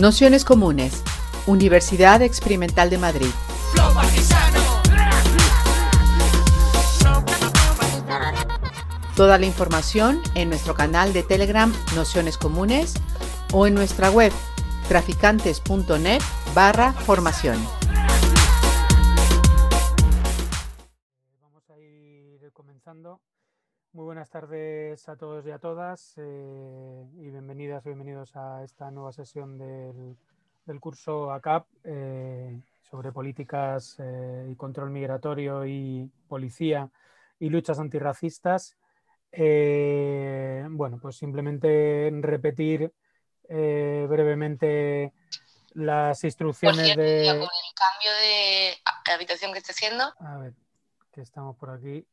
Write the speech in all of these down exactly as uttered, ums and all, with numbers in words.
Nociones Comunes, Universidad Experimental de Madrid. Toda la información en nuestro canal de Telegram Nociones Comunes o en nuestra web traficantes.net barra formación. Vamos a ir comenzando. Muy buenas tardes a todos y a todas eh, y bienvenidas y bienvenidos a esta nueva sesión del, del curso A C A P eh, sobre políticas eh, y control migratorio y policía y luchas antirracistas. Eh, bueno, pues simplemente repetir eh, brevemente las instrucciones Por cierto, de... con el cambio de habitación que estoy haciendo. A ver, que estamos por aquí.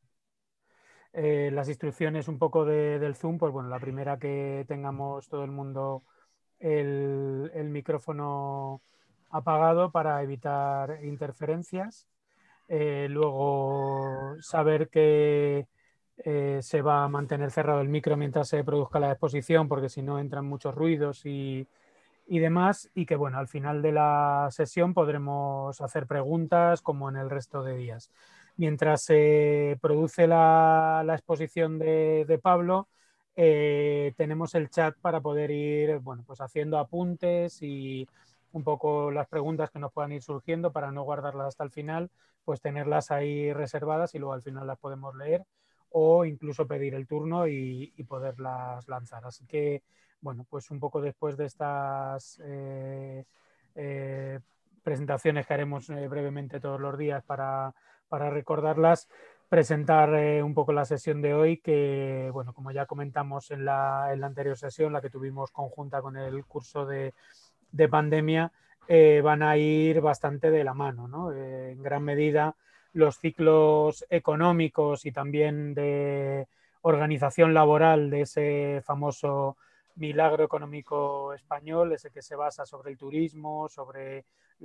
Eh, las instrucciones un poco de, del Zoom, pues bueno, la primera que tengamos todo el mundo el, el micrófono apagado para evitar interferencias. Eh, luego saber que eh, se va a mantener cerrado el micro mientras se produzca la exposición, porque si no entran muchos ruidos y, y demás, y que bueno, al final de la sesión podremos hacer preguntas como en el resto de días. Mientras se produce la, la exposición de, de Pablo, eh, tenemos el chat para poder ir bueno, pues haciendo apuntes y un poco las preguntas que nos puedan ir surgiendo para no guardarlas hasta el final, pues tenerlas ahí reservadas y luego al final las podemos leer o incluso pedir el turno y, y poderlas lanzar. Así que, bueno, pues un poco después de estas eh, eh, presentaciones que haremos eh, brevemente todos los días para para recordarlas, presentar eh, un poco la sesión de hoy, que, bueno, como ya comentamos en la, en la anterior sesión, la que tuvimos conjunta con el curso de, de pandemia, eh, van a ir bastante de la mano, ¿no? Eh, en gran medida, los ciclos económicos y también de organización laboral de ese famoso milagro económico español, ese que se basa sobre el turismo, sobre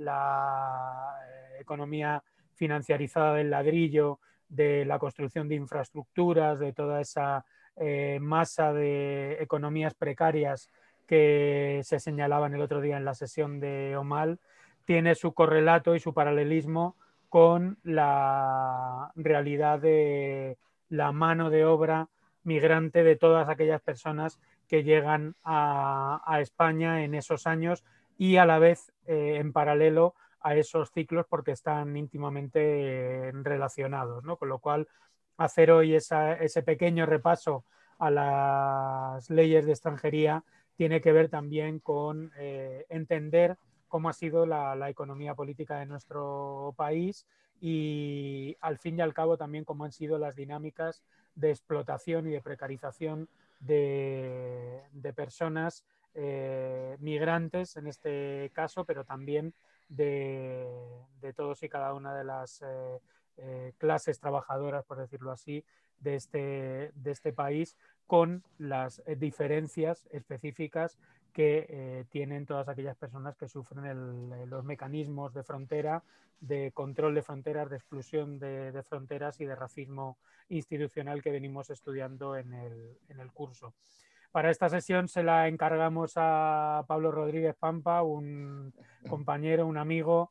la eh, economía financiarizada del ladrillo, de la construcción de infraestructuras, de toda esa eh, masa de economías precarias que se señalaban el otro día en la sesión de Omal, tiene su correlato y su paralelismo con la realidad de la mano de obra migrante de todas aquellas personas que llegan a, a España en esos años y a la vez eh, en paralelo a esos ciclos porque están íntimamente relacionados, ¿no? Con lo cual, hacer hoy esa, ese pequeño repaso a las leyes de extranjería tiene que ver también con eh, entender cómo ha sido la, la economía política de nuestro país y, al fin y al cabo, también cómo han sido las dinámicas de explotación y de precarización de, de personas eh, migrantes, en este caso, pero también de, de todos y cada una de las eh, eh, clases trabajadoras, por decirlo así, de este, de este país, con las diferencias específicas que eh, tienen todas aquellas personas que sufren el, los mecanismos de frontera, de control de fronteras, de exclusión de, de fronteras y de racismo institucional que venimos estudiando en el, en el curso. Para esta sesión se la encargamos a Pablo Rodríguez Pampa, un compañero, un amigo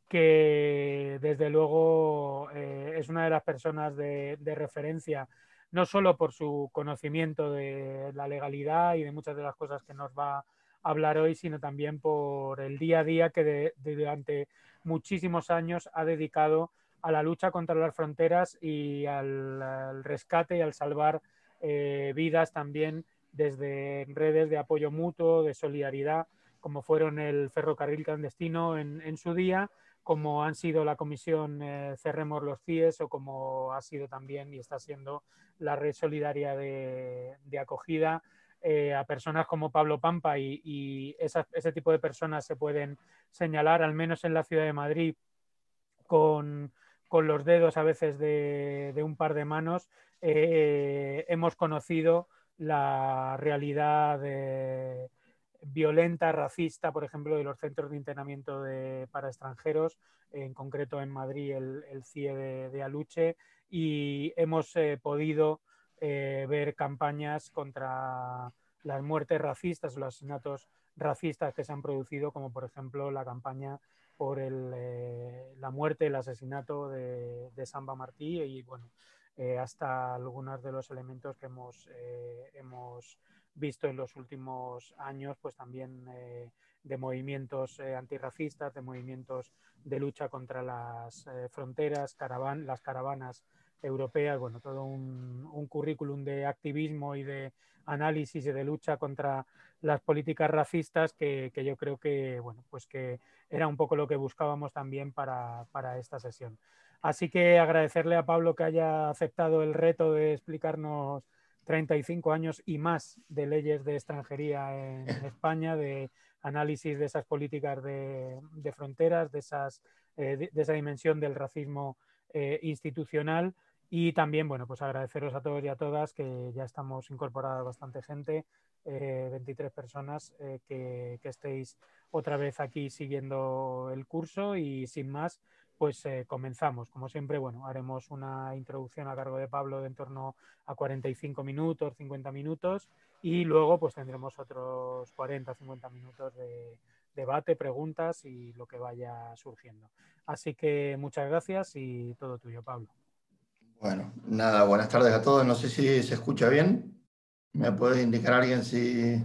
que desde luego eh, es una de las personas de, de referencia, no solo por su conocimiento de la legalidad y de muchas de las cosas que nos va a hablar hoy, sino también por el día a día que de, de durante muchísimos años ha dedicado a la lucha contra las fronteras y al, al rescate y al salvar eh, vidas también desde redes de apoyo mutuo, de solidaridad, como fueron el ferrocarril clandestino en, en su día, como han sido la comisión eh, Cerremos los C I E S o como ha sido también y está siendo la red solidaria de, de acogida eh, a personas como Pablo Pampa y, y esa, ese tipo de personas se pueden señalar, al menos en la ciudad de Madrid, con, con los dedos a veces de, de un par de manos. Eh, hemos conocido la realidad de, violenta, racista, por ejemplo, de los centros de internamiento de, para extranjeros, en concreto en Madrid el, el C I E de, de Aluche, y hemos eh, podido eh, ver campañas contra las muertes racistas, los asesinatos racistas que se han producido, como por ejemplo la campaña por el, eh, la muerte, el asesinato de, de Samba Martí y bueno, eh, hasta algunos de los elementos que hemos, eh, hemos visto en los últimos años, pues también eh, de movimientos eh, antirracistas, de movimientos de lucha contra las eh, fronteras, caravan, las caravanas europeas, bueno, todo un, un currículum de activismo y de análisis y de lucha contra las políticas racistas que, que yo creo que, bueno, pues que era un poco lo que buscábamos también para, para esta sesión. Así que agradecerle a Pablo que haya aceptado el reto de explicarnos treinta y cinco años y más de leyes de extranjería en España, de análisis de esas políticas de, de fronteras, de, esas, eh, de, de esa dimensión del racismo eh, institucional. Y también, bueno, pues agradeceros a todos y a todas que ya estamos incorporadas bastante gente, eh, veintitrés personas, eh, que, que estéis otra vez aquí siguiendo el curso y sin más, pues eh, comenzamos. Como siempre, bueno, haremos una introducción a cargo de Pablo de en torno a cuarenta y cinco minutos, cincuenta minutos y luego pues tendremos otros cuarenta, cincuenta minutos de debate, preguntas y lo que vaya surgiendo. Así que muchas gracias y todo tuyo, Pablo. Bueno, nada, buenas tardes a todos. No sé si se escucha bien. ¿Me puede indicar alguien si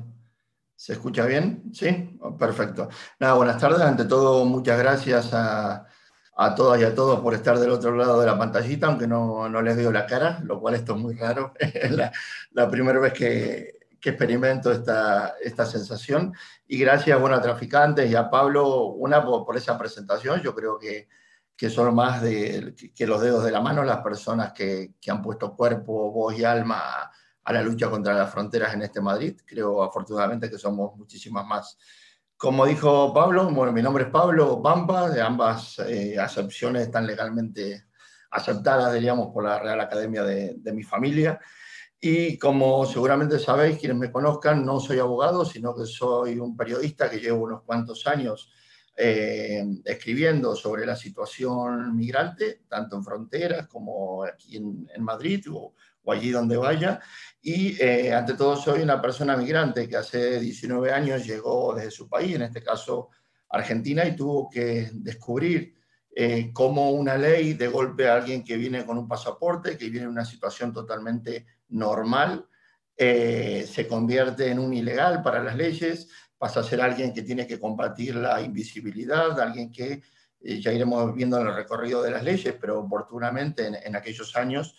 se escucha bien? ¿Sí? Oh, perfecto. Nada, buenas tardes. Ante todo, muchas gracias a, a todas y a todos por estar del otro lado de la pantallita, aunque no, no les veo la cara, lo cual esto es muy raro. Es la, la primera vez que, que experimento esta, esta sensación. Y gracias, bueno, a Traficantes y a Pablo, una por, por esa presentación. Yo creo que que son más de, que los dedos de la mano las personas que, que han puesto cuerpo, voz y alma a, a la lucha contra las fronteras en este Madrid. Creo, afortunadamente, que somos muchísimas más. Como dijo Pablo, bueno, mi nombre es Pablo Bamba, de ambas eh, acepciones están legalmente aceptadas, diríamos, por la Real Academia de, de mi familia. Y como seguramente sabéis, quienes me conozcan, no soy abogado, sino que soy un periodista que llevo unos cuantos años Eh, escribiendo sobre la situación migrante, tanto en fronteras como aquí en, en Madrid o, o allí donde vaya. Y eh, ante todo soy una persona migrante que hace diecinueve años llegó desde su país, en este caso Argentina, y tuvo que descubrir eh, cómo una ley de golpe a alguien que viene con un pasaporte, que viene en una situación totalmente normal, eh, se convierte en un ilegal para las leyes, pasa a ser alguien que tiene que combatir la invisibilidad, alguien que eh, ya iremos viendo en el recorrido de las leyes, pero oportunamente en, en aquellos años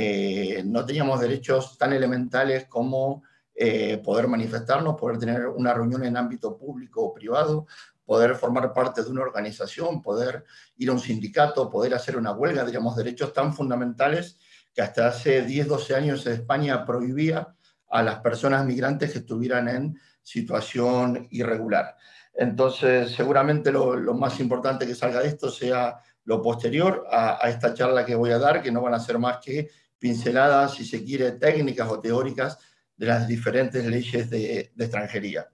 eh, no teníamos derechos tan elementales como eh, poder manifestarnos, poder tener una reunión en ámbito público o privado, poder formar parte de una organización, poder ir a un sindicato, poder hacer una huelga, diríamos, derechos tan fundamentales que hasta hace diez, doce años en España prohibía a las personas migrantes que estuvieran en situación irregular. Entonces, seguramente lo, lo más importante que salga de esto sea lo posterior a, a esta charla que voy a dar, que no van a ser más que pinceladas, si se quiere, técnicas o teóricas de las diferentes leyes de, de extranjería.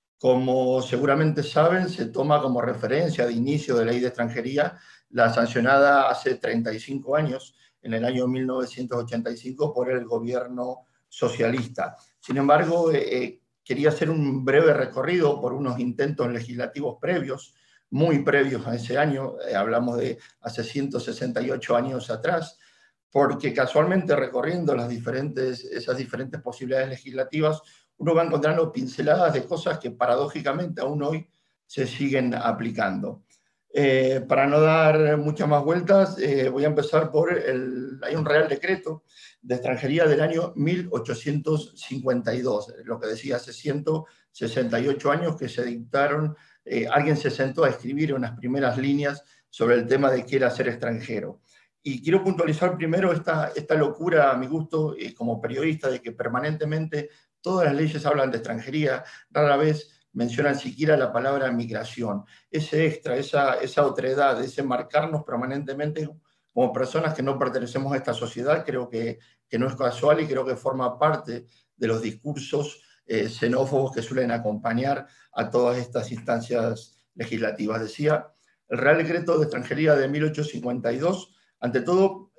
Como seguramente saben, se toma como referencia de inicio de ley de extranjería la sancionada hace treinta y cinco años, en el año mil novecientos ochenta y cinco, por el gobierno socialista. Sin embargo, eh, quería hacer un breve recorrido por unos intentos legislativos previos, muy previos a ese año, eh, hablamos de hace ciento sesenta y ocho años atrás, porque casualmente recorriendo las diferentes, esas diferentes posibilidades legislativas, uno va encontrando pinceladas de cosas que paradójicamente aún hoy se siguen aplicando. Eh, para no dar muchas más vueltas, eh, voy a empezar por el, hay un Real Decreto de Extranjería del año mil ochocientos cincuenta y dos, lo que decía hace ciento sesenta y ocho años que se dictaron, eh, alguien se sentó a escribir unas primeras líneas sobre el tema de qué era ser extranjero. Y quiero puntualizar primero esta, esta locura, a mi gusto, eh, como periodista, de que permanentemente todas las leyes hablan de extranjería, rara vez mencionan siquiera la palabra migración. Ese extra, esa, esa otredad, ese marcarnos permanentemente como personas que no pertenecemos a esta sociedad, creo que, que no es casual y creo que forma parte de los discursos eh, xenófobos que suelen acompañar a todas estas instancias legislativas. Decía, el Real Decreto de Extranjería de mil ochocientos cincuenta y dos, ante todo,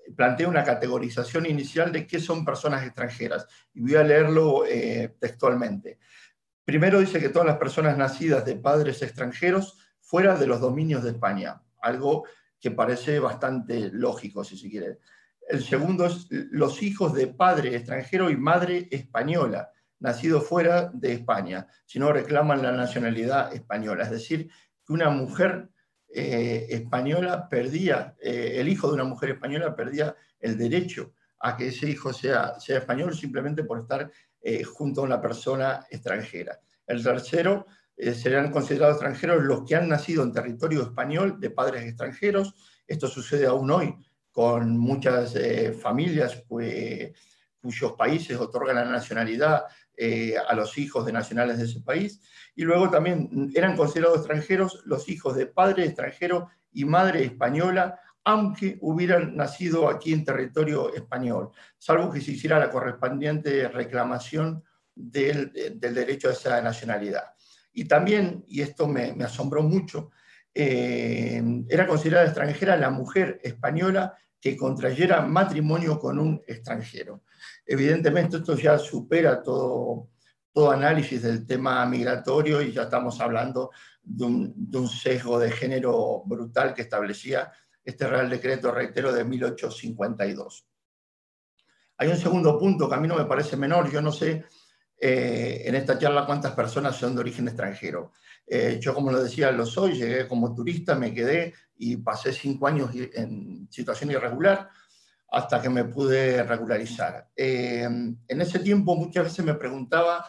plantea una categorización inicial de qué son personas extranjeras. Y voy a leerlo eh, textualmente. Primero dice que todas las personas nacidas de padres extranjeros fuera de los dominios de España, algo que parece bastante lógico, si se quiere. El segundo es los hijos de padre extranjero y madre española, nacidos fuera de España, si no reclaman la nacionalidad española. Es decir, que una mujer eh, española perdía, eh, el hijo de una mujer española perdía el derecho a que ese hijo sea, sea español simplemente por estar eh, junto a una persona extranjera. El tercero, eh, serán considerados extranjeros los que han nacido en territorio español de padres extranjeros. Esto sucede aún hoy con muchas eh, familias pues, cuyos países otorgan la nacionalidad eh, a los hijos de nacionales de ese país. Y luego también eran considerados extranjeros los hijos de padre extranjero y madre española, aunque hubieran nacido aquí en territorio español, salvo que se hiciera la correspondiente reclamación del, del derecho a esa nacionalidad. Y también, y esto me, me asombró mucho, eh, era considerada extranjera la mujer española que contrayera matrimonio con un extranjero. Evidentemente esto ya supera todo, todo análisis del tema migratorio y ya estamos hablando de un, de un sesgo de género brutal que establecía este Real Decreto, reitero, de mil ochocientos cincuenta y dos. Hay un segundo punto que a mí no me parece menor. Yo no sé eh, en esta charla cuántas personas son de origen extranjero. Eh, yo, como lo decía, lo soy, llegué como turista, me quedé y pasé cinco años en situación irregular hasta que me pude regularizar. Eh, en ese tiempo muchas veces me preguntaba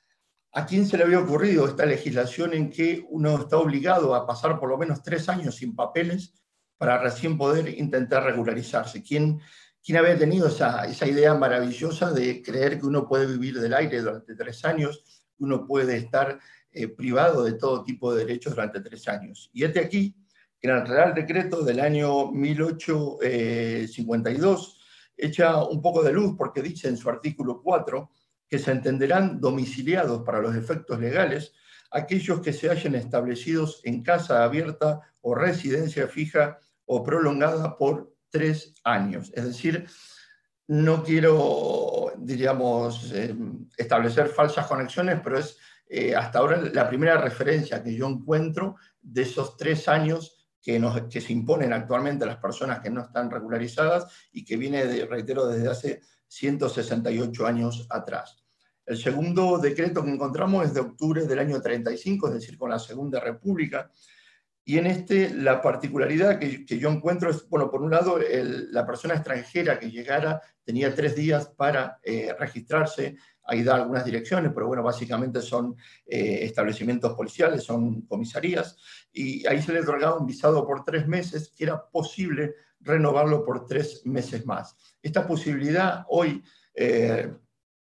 a quién se le había ocurrido esta legislación en que uno está obligado a pasar por lo menos tres años sin papeles para recién poder intentar regularizarse. ¿Quién, quién había tenido esa, esa idea maravillosa de creer que uno puede vivir del aire durante tres años, que uno puede estar eh, privado de todo tipo de derechos durante tres años? Y este aquí, que en el Real Decreto del año mil ochocientos cincuenta y dos, echa un poco de luz porque dice en su artículo cuatro que se entenderán domiciliados para los efectos legales aquellos que se hayan establecidos en casa abierta o residencia fija o prolongada por tres años. Es decir, no quiero, diríamos, eh, establecer falsas conexiones, pero es eh, hasta ahora la primera referencia que yo encuentro de esos tres años que, nos, que se imponen actualmente a las personas que no están regularizadas y que viene, de, reitero, desde hace ciento sesenta y ocho años atrás. El segundo decreto que encontramos es de octubre del año treinta y cinco, es decir, con la Segunda República, y en este la particularidad que, que yo encuentro es, bueno, por un lado, el, la persona extranjera que llegara tenía tres días para eh, registrarse, ahí da algunas direcciones, pero bueno, básicamente son eh, establecimientos policiales, son comisarías, y ahí se le otorgaba un visado por tres meses, que era posible renovarlo por tres meses más. Esta posibilidad hoy, eh,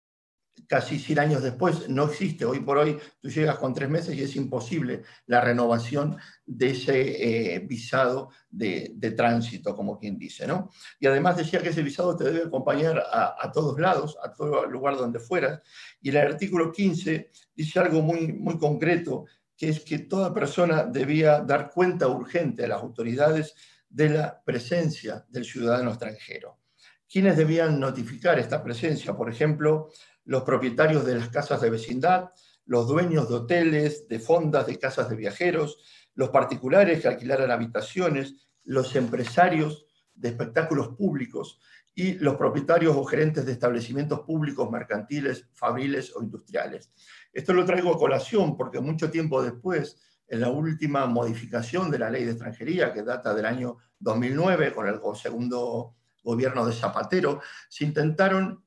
casi cien años después, no existe. Hoy por hoy tú llegas con tres meses y es imposible la renovación de ese eh, visado de, de tránsito, como quien dice, ¿no? Y además decía que ese visado te debe acompañar a, a todos lados, a todo lugar donde fueras. Y el artículo quince dice algo muy, muy concreto, que es que toda persona debía dar cuenta urgente a las autoridades de la presencia del ciudadano extranjero. ¿Quiénes debían notificar esta presencia? Por ejemplo, los propietarios de las casas de vecindad, los dueños de hoteles, de fondas, de casas de viajeros, los particulares que alquilaran habitaciones, los empresarios de espectáculos públicos y los propietarios o gerentes de establecimientos públicos, mercantiles, fabriles o industriales. Esto lo traigo a colación porque mucho tiempo después, en la última modificación de la Ley de Extranjería, que data del año dos mil nueve, con el segundo gobierno de Zapatero, se intentaron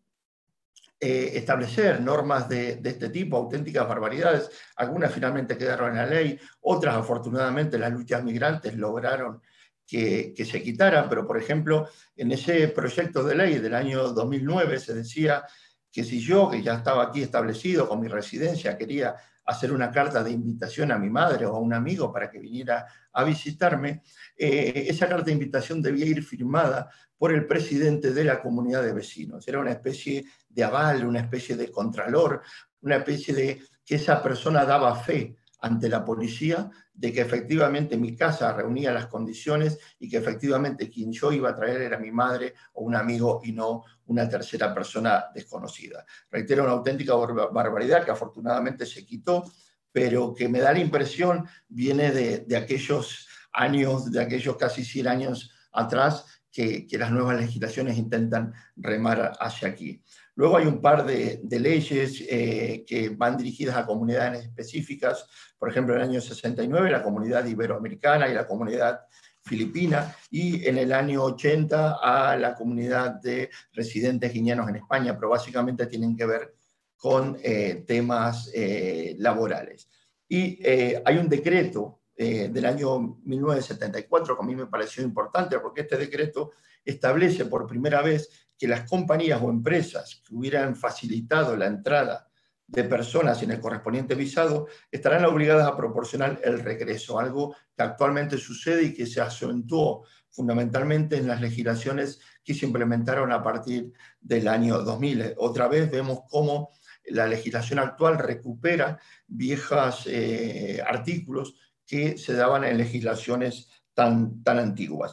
eh, establecer normas de, de este tipo, auténticas barbaridades. Algunas finalmente quedaron en la ley, otras afortunadamente las luchas migrantes lograron que, que se quitaran, pero por ejemplo, en ese proyecto de ley del año dos mil nueve se decía que si yo, que ya estaba aquí establecido con mi residencia, quería hacer una carta de invitación a mi madre o a un amigo para que viniera a visitarme, eh, esa carta de invitación debía ir firmada por el presidente de la comunidad de vecinos. Era una especie de aval, una especie de contralor, una especie de que esa persona daba fe ante la policía de que efectivamente mi casa reunía las condiciones y que efectivamente quien yo iba a traer era mi madre o un amigo y no una tercera persona desconocida. Reitero, una auténtica barbaridad que afortunadamente se quitó, pero que me da la impresión viene de, de aquellos años, de aquellos casi cien años atrás, que, que las nuevas legislaciones intentan remar hacia aquí. Luego hay un par de, de leyes eh, que van dirigidas a comunidades específicas, por ejemplo, en el año sesenta y nueve la comunidad iberoamericana y la comunidad filipina, y en el año ochenta a la comunidad de residentes guineanos en España, pero básicamente tienen que ver con eh, temas eh, laborales. Y eh, hay un decreto eh, del año mil novecientos setenta y cuatro que a mí me pareció importante, porque este decreto establece por primera vez que las compañías o empresas que hubieran facilitado la entrada de personas en el correspondiente visado estarán obligadas a proporcionar el regreso, algo que actualmente sucede y que se acentuó fundamentalmente en las legislaciones que se implementaron a partir del año dos mil. Otra vez vemos cómo la legislación actual recupera viejos eh, artículos que se daban en legislaciones tan, tan antiguas.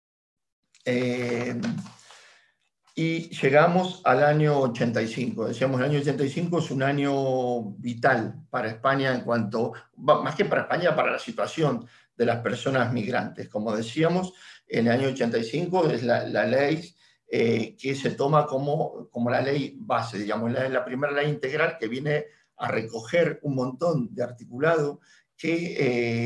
Eh, y llegamos al año ochenta y cinco. Decíamos, el año ochenta y cinco es un año vital para España en cuanto, más que para España, para la situación de las personas migrantes. Como decíamos, en el año ochenta y cinco es la, la ley eh, que se toma como, como la ley base, digamos, la, la primera ley integral que viene a recoger un montón de articulado que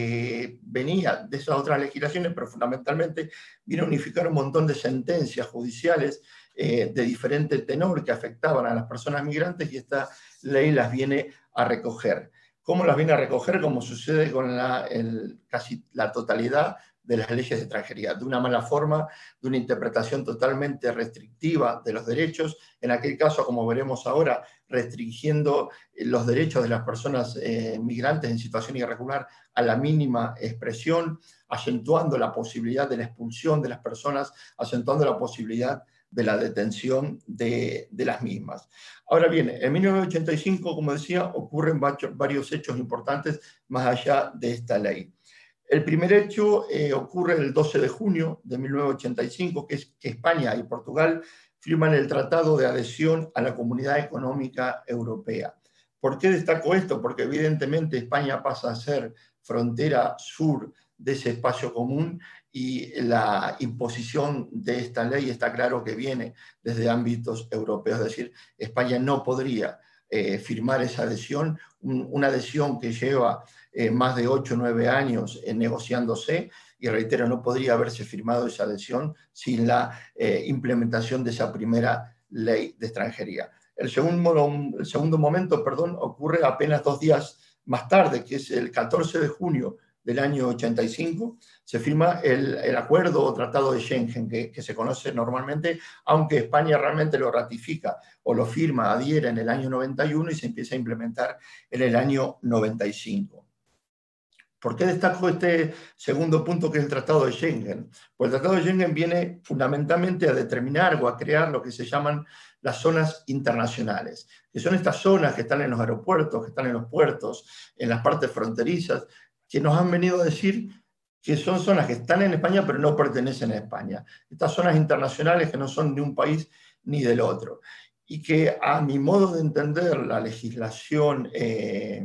eh, venía de esas otras legislaciones, pero fundamentalmente viene a unificar un montón de sentencias judiciales eh, de diferente tenor que afectaban a las personas migrantes, y esta ley las viene a recoger. ¿Cómo las viene a recoger? Como sucede con la, el, casi la totalidad de las leyes de extranjería, de una mala forma, de una interpretación totalmente restrictiva de los derechos, en aquel caso, como veremos ahora, restringiendo los derechos de las personas eh, migrantes en situación irregular a la mínima expresión, acentuando la posibilidad de la expulsión de las personas, acentuando la posibilidad de la detención de, de las mismas. Ahora bien, en mil novecientos ochenta y cinco, como decía, ocurren varios hechos importantes más allá de esta ley. El primer hecho eh, ocurre el doce de junio de mil novecientos ochenta y cinco, que es que España y Portugal firman el Tratado de Adhesión a la Comunidad Económica Europea. ¿Por qué destaco esto? Porque evidentemente España pasa a ser frontera sur de ese espacio común, y la imposición de esta ley está claro que viene desde ámbitos europeos. Es decir, España no podría eh, firmar esa adhesión, un, una adhesión que lleva eh, más de ocho o nueve años eh, negociándose, y reitero, no podría haberse firmado esa adhesión sin la eh, implementación de esa primera ley de extranjería. El segundo, el segundo momento, perdón, ocurre apenas dos días más tarde, que es el catorce de junio del año ochenta y cinco, se firma el, el acuerdo o tratado de Schengen, que, que se conoce normalmente, aunque España realmente lo ratifica o lo firma, adhiere en el año noventa y uno y se empieza a implementar en el año noventa y cinco. ¿Por qué destaco este segundo punto, que es el Tratado de Schengen? Pues el Tratado de Schengen viene fundamentalmente a determinar o a crear lo que se llaman las zonas internacionales, que son estas zonas que están en los aeropuertos, que están en los puertos, en las partes fronterizas, que nos han venido a decir que son zonas que están en España pero no pertenecen a España. Estas zonas internacionales que no son de un país ni del otro. Y que, a mi modo de entender la legislación eh,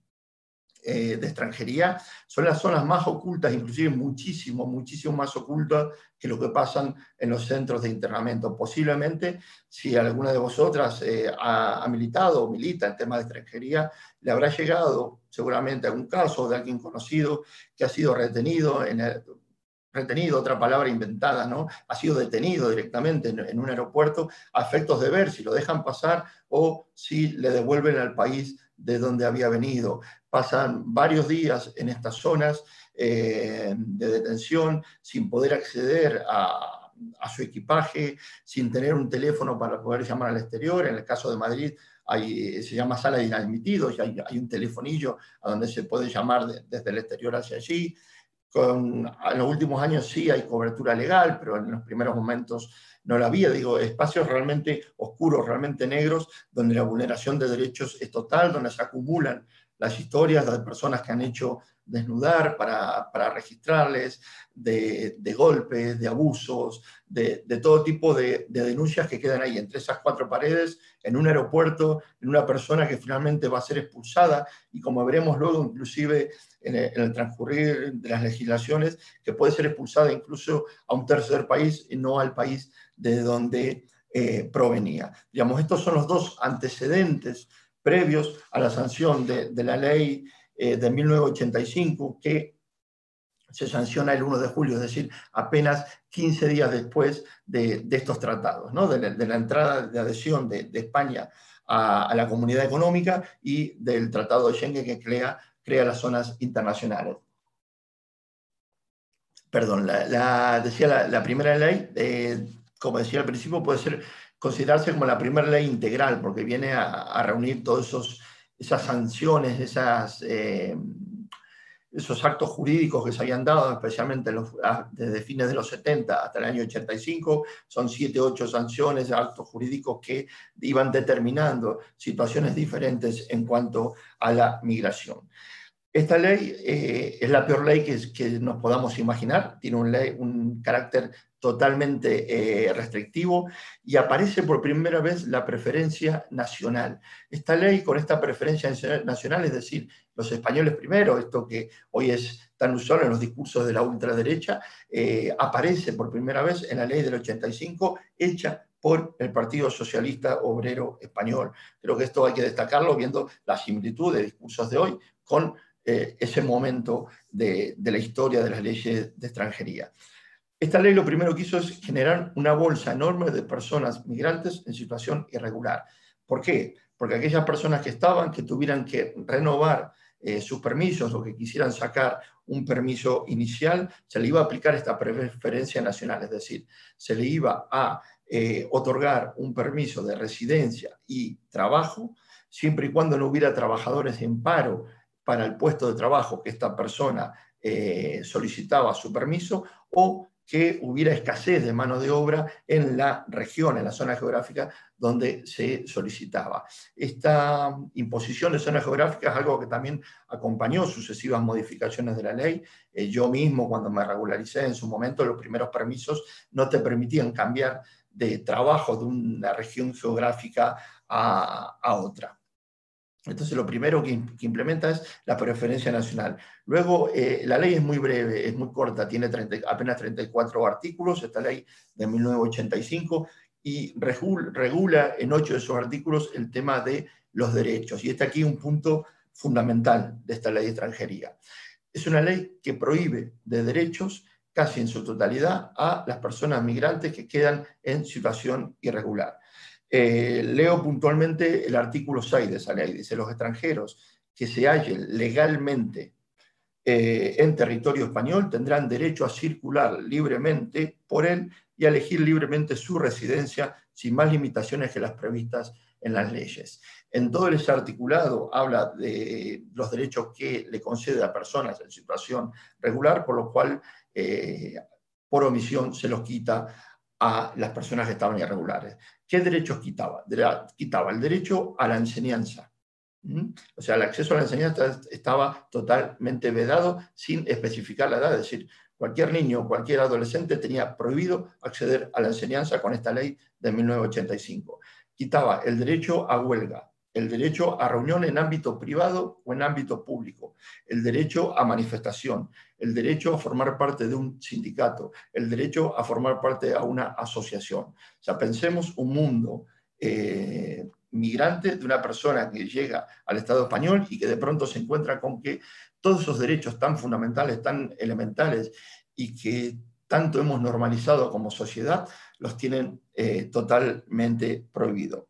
eh, de extranjería, son las zonas más ocultas, inclusive muchísimo, muchísimo más ocultas que lo que pasan en los centros de internamiento. Posiblemente, si alguna de vosotras eh, ha, ha militado o milita en temas de extranjería, le habrá llegado seguramente algún caso de alguien conocido que ha sido retenido, en el, retenido, otra palabra inventada, ¿no? Ha sido detenido directamente en, en un aeropuerto a efectos de ver si lo dejan pasar o si le devuelven al país de donde había venido. Pasan varios días en estas zonas eh, de detención sin poder acceder a, a su equipaje, sin tener un teléfono para poder llamar al exterior. En el caso de Madrid hay, se llama sala de inadmitidos, y hay, hay un telefonillo a donde se puede llamar de, desde el exterior hacia allí. Con, en los últimos años sí hay cobertura legal, pero en los primeros momentos no la había. Digo, espacios realmente oscuros, realmente negros, donde la vulneración de derechos es total, donde se acumulan las historias de personas que han hecho desnudar para, para registrarles, de, de golpes, de abusos, de, de todo tipo de, de denuncias que quedan ahí, entre esas cuatro paredes, en un aeropuerto, en una persona que finalmente va a ser expulsada, y como veremos luego, inclusive en el, en el transcurrir de las legislaciones, que puede ser expulsada incluso a un tercer país y no al país de donde eh, provenía. Digamos, estos son los dos antecedentes previos a la sanción de, de la ley eh, de mil novecientos ochenta y cinco, que se sanciona el primero de julio, es decir, apenas quince días después de, de estos tratados, ¿no? de, la, de la entrada de adhesión de, de España a, a la Comunidad Económica y del Tratado de Schengen que crea, crea las zonas internacionales. Perdón, la, la, decía la, la primera ley, eh, como decía al principio, puede ser, considerarse como la primera ley integral, porque viene a, a reunir todas esos, esas sanciones, esas... Eh, esos actos jurídicos que se habían dado, especialmente los, desde fines de los setenta hasta el año ochenta y cinco, son siete, ocho sanciones, actos jurídicos que iban determinando situaciones diferentes en cuanto a la migración. Esta ley eh, es la peor ley que, que nos podamos imaginar, tiene un, ley, un carácter totalmente eh, restrictivo y aparece por primera vez la preferencia nacional. Esta ley con esta preferencia nacional, es decir, los españoles primero, esto que hoy es tan usual en los discursos de la ultraderecha, eh, aparece por primera vez en la ley del ochenta y cinco, hecha por el Partido Socialista Obrero Español. Creo que esto hay que destacarlo viendo la similitud de discursos de hoy con eh, ese momento de, de la historia de las leyes de extranjería. Esta ley lo primero que hizo es generar una bolsa enorme de personas migrantes en situación irregular. ¿Por qué? Porque aquellas personas que estaban, que tuvieran que renovar eh, sus permisos o que quisieran sacar un permiso inicial, se le iba a aplicar esta preferencia nacional, es decir, se le iba a eh, otorgar un permiso de residencia y trabajo, siempre y cuando no hubiera trabajadores en paro para el puesto de trabajo que esta persona eh, solicitaba su permiso, o que hubiera escasez de mano de obra en la región, en la zona geográfica donde se solicitaba. Esta imposición de zonas geográficas es algo que también acompañó sucesivas modificaciones de la ley. Eh, yo mismo, cuando me regularicé en su momento, los primeros permisos no te permitían cambiar de trabajo de una región geográfica a, a otra. Entonces, lo primero que, que implementa es la preferencia nacional. Luego, eh, la ley es muy breve, es muy corta, tiene treinta, apenas treinta y cuatro artículos, esta ley de mil novecientos ochenta y cinco, y regula, regula en ocho de esos artículos el tema de los derechos. Y está aquí un punto fundamental de esta ley de extranjería. Es una ley que prohíbe de derechos casi en su totalidad a las personas migrantes que quedan en situación irregular. Eh, leo puntualmente el artículo seis de esa ley. Dice: los extranjeros que se hallen legalmente eh, en territorio español tendrán derecho a circular libremente por él y a elegir libremente su residencia sin más limitaciones que las previstas en las leyes. En todo ese articulado habla de los derechos que le concede a personas en situación regular, por lo cual eh, por omisión se los quita a las personas que estaban irregulares. ¿Qué derechos quitaba? Quitaba el derecho a la enseñanza. ¿Mm? O sea, el acceso a la enseñanza estaba totalmente vedado sin especificar la edad. Es decir, cualquier niño, cualquier adolescente tenía prohibido acceder a la enseñanza con esta ley de mil novecientos ochenta y cinco. Quitaba el derecho a huelga, el derecho a reunión en ámbito privado o en ámbito público, el derecho a manifestación, el derecho a formar parte de un sindicato, el derecho a formar parte de una asociación. O sea, pensemos un mundo eh, migrante de una persona que llega al Estado español y que de pronto se encuentra con que todos esos derechos tan fundamentales, tan elementales y que tanto hemos normalizado como sociedad, los tienen eh, totalmente prohibidos.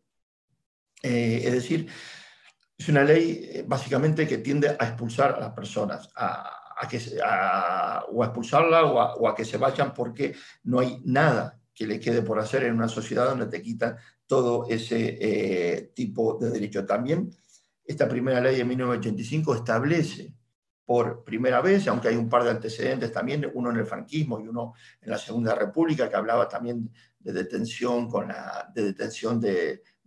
Eh, es decir, es una ley eh, básicamente que tiende a expulsar a las personas, a, a que, a, o a expulsarla o a, o a que se vayan porque no hay nada que le quede por hacer en una sociedad donde te quitan todo ese eh, tipo de derecho. También esta primera ley de mil novecientos ochenta y cinco establece por primera vez, aunque hay un par de antecedentes también, uno en el franquismo y uno en la Segunda República, que hablaba también de detención, con la, de, detención de,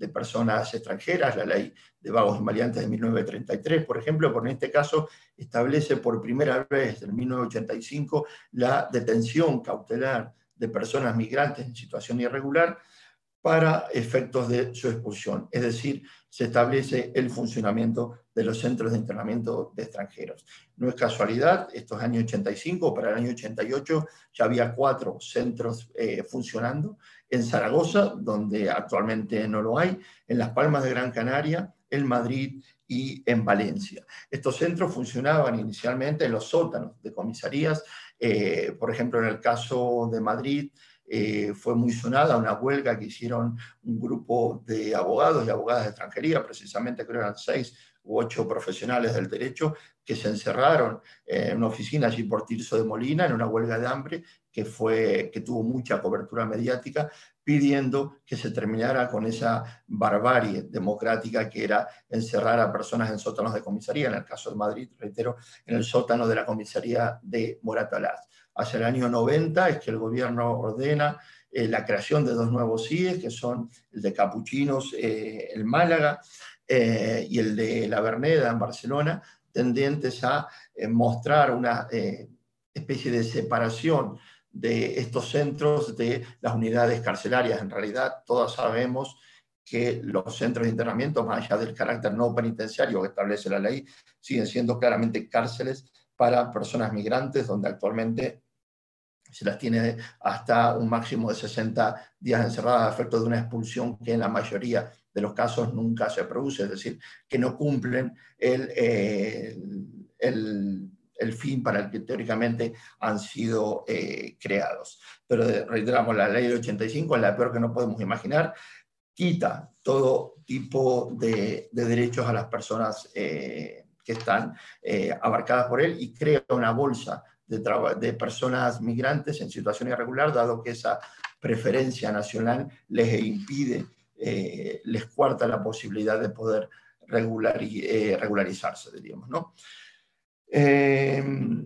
de personas extranjeras, la ley de vagos y maleantes de mil novecientos treinta y tres, por ejemplo, pero en este caso establece por primera vez en mil novecientos ochenta y cinco la detención cautelar de personas migrantes en situación irregular para efectos de su expulsión. Es decir, se establece el funcionamiento de los centros de internamiento de extranjeros. No es casualidad, estos años ochenta y cinco, para el año ochenta y ocho ya había cuatro centros eh, funcionando, en Zaragoza, donde actualmente no lo hay, en Las Palmas de Gran Canaria, en Madrid y en Valencia. Estos centros funcionaban inicialmente en los sótanos de comisarías, eh, por ejemplo, en el caso de Madrid, Eh, fue muy sonada una huelga que hicieron un grupo de abogados y abogadas de extranjería, precisamente creo que eran seis u ocho profesionales del derecho, que se encerraron en una oficina allí por Tirso de Molina, en una huelga de hambre que, fue, que tuvo mucha cobertura mediática, pidiendo que se terminara con esa barbarie democrática que era encerrar a personas en sótanos de comisaría, en el caso de Madrid, reitero, en el sótano de la comisaría de Moratalaz. Hacia el año noventa es que el gobierno ordena eh, la creación de dos nuevos C I E, que son el de Capuchinos eh, en Málaga eh, y el de La Verneda en Barcelona, tendientes a eh, mostrar una eh, especie de separación de estos centros de las unidades carcelarias. En realidad, todos sabemos que los centros de internamiento, más allá del carácter no penitenciario que establece la ley, siguen siendo claramente cárceles para personas migrantes, donde actualmente se las tiene hasta un máximo de sesenta días encerradas a efecto de una expulsión que en la mayoría de los casos nunca se produce, es decir, que no cumplen el, eh, el, el fin para el que teóricamente han sido eh, creados. Pero reiteramos, la ley del ochenta y cinco es la peor que no podemos imaginar, quita todo tipo de, de derechos a las personas eh, que están eh, abarcadas por él y crea una bolsa de, de personas migrantes en situación irregular, dado que esa preferencia nacional les impide, eh, les cuarta la posibilidad de poder regular, eh, regularizarse, diríamos, ¿no? Eh,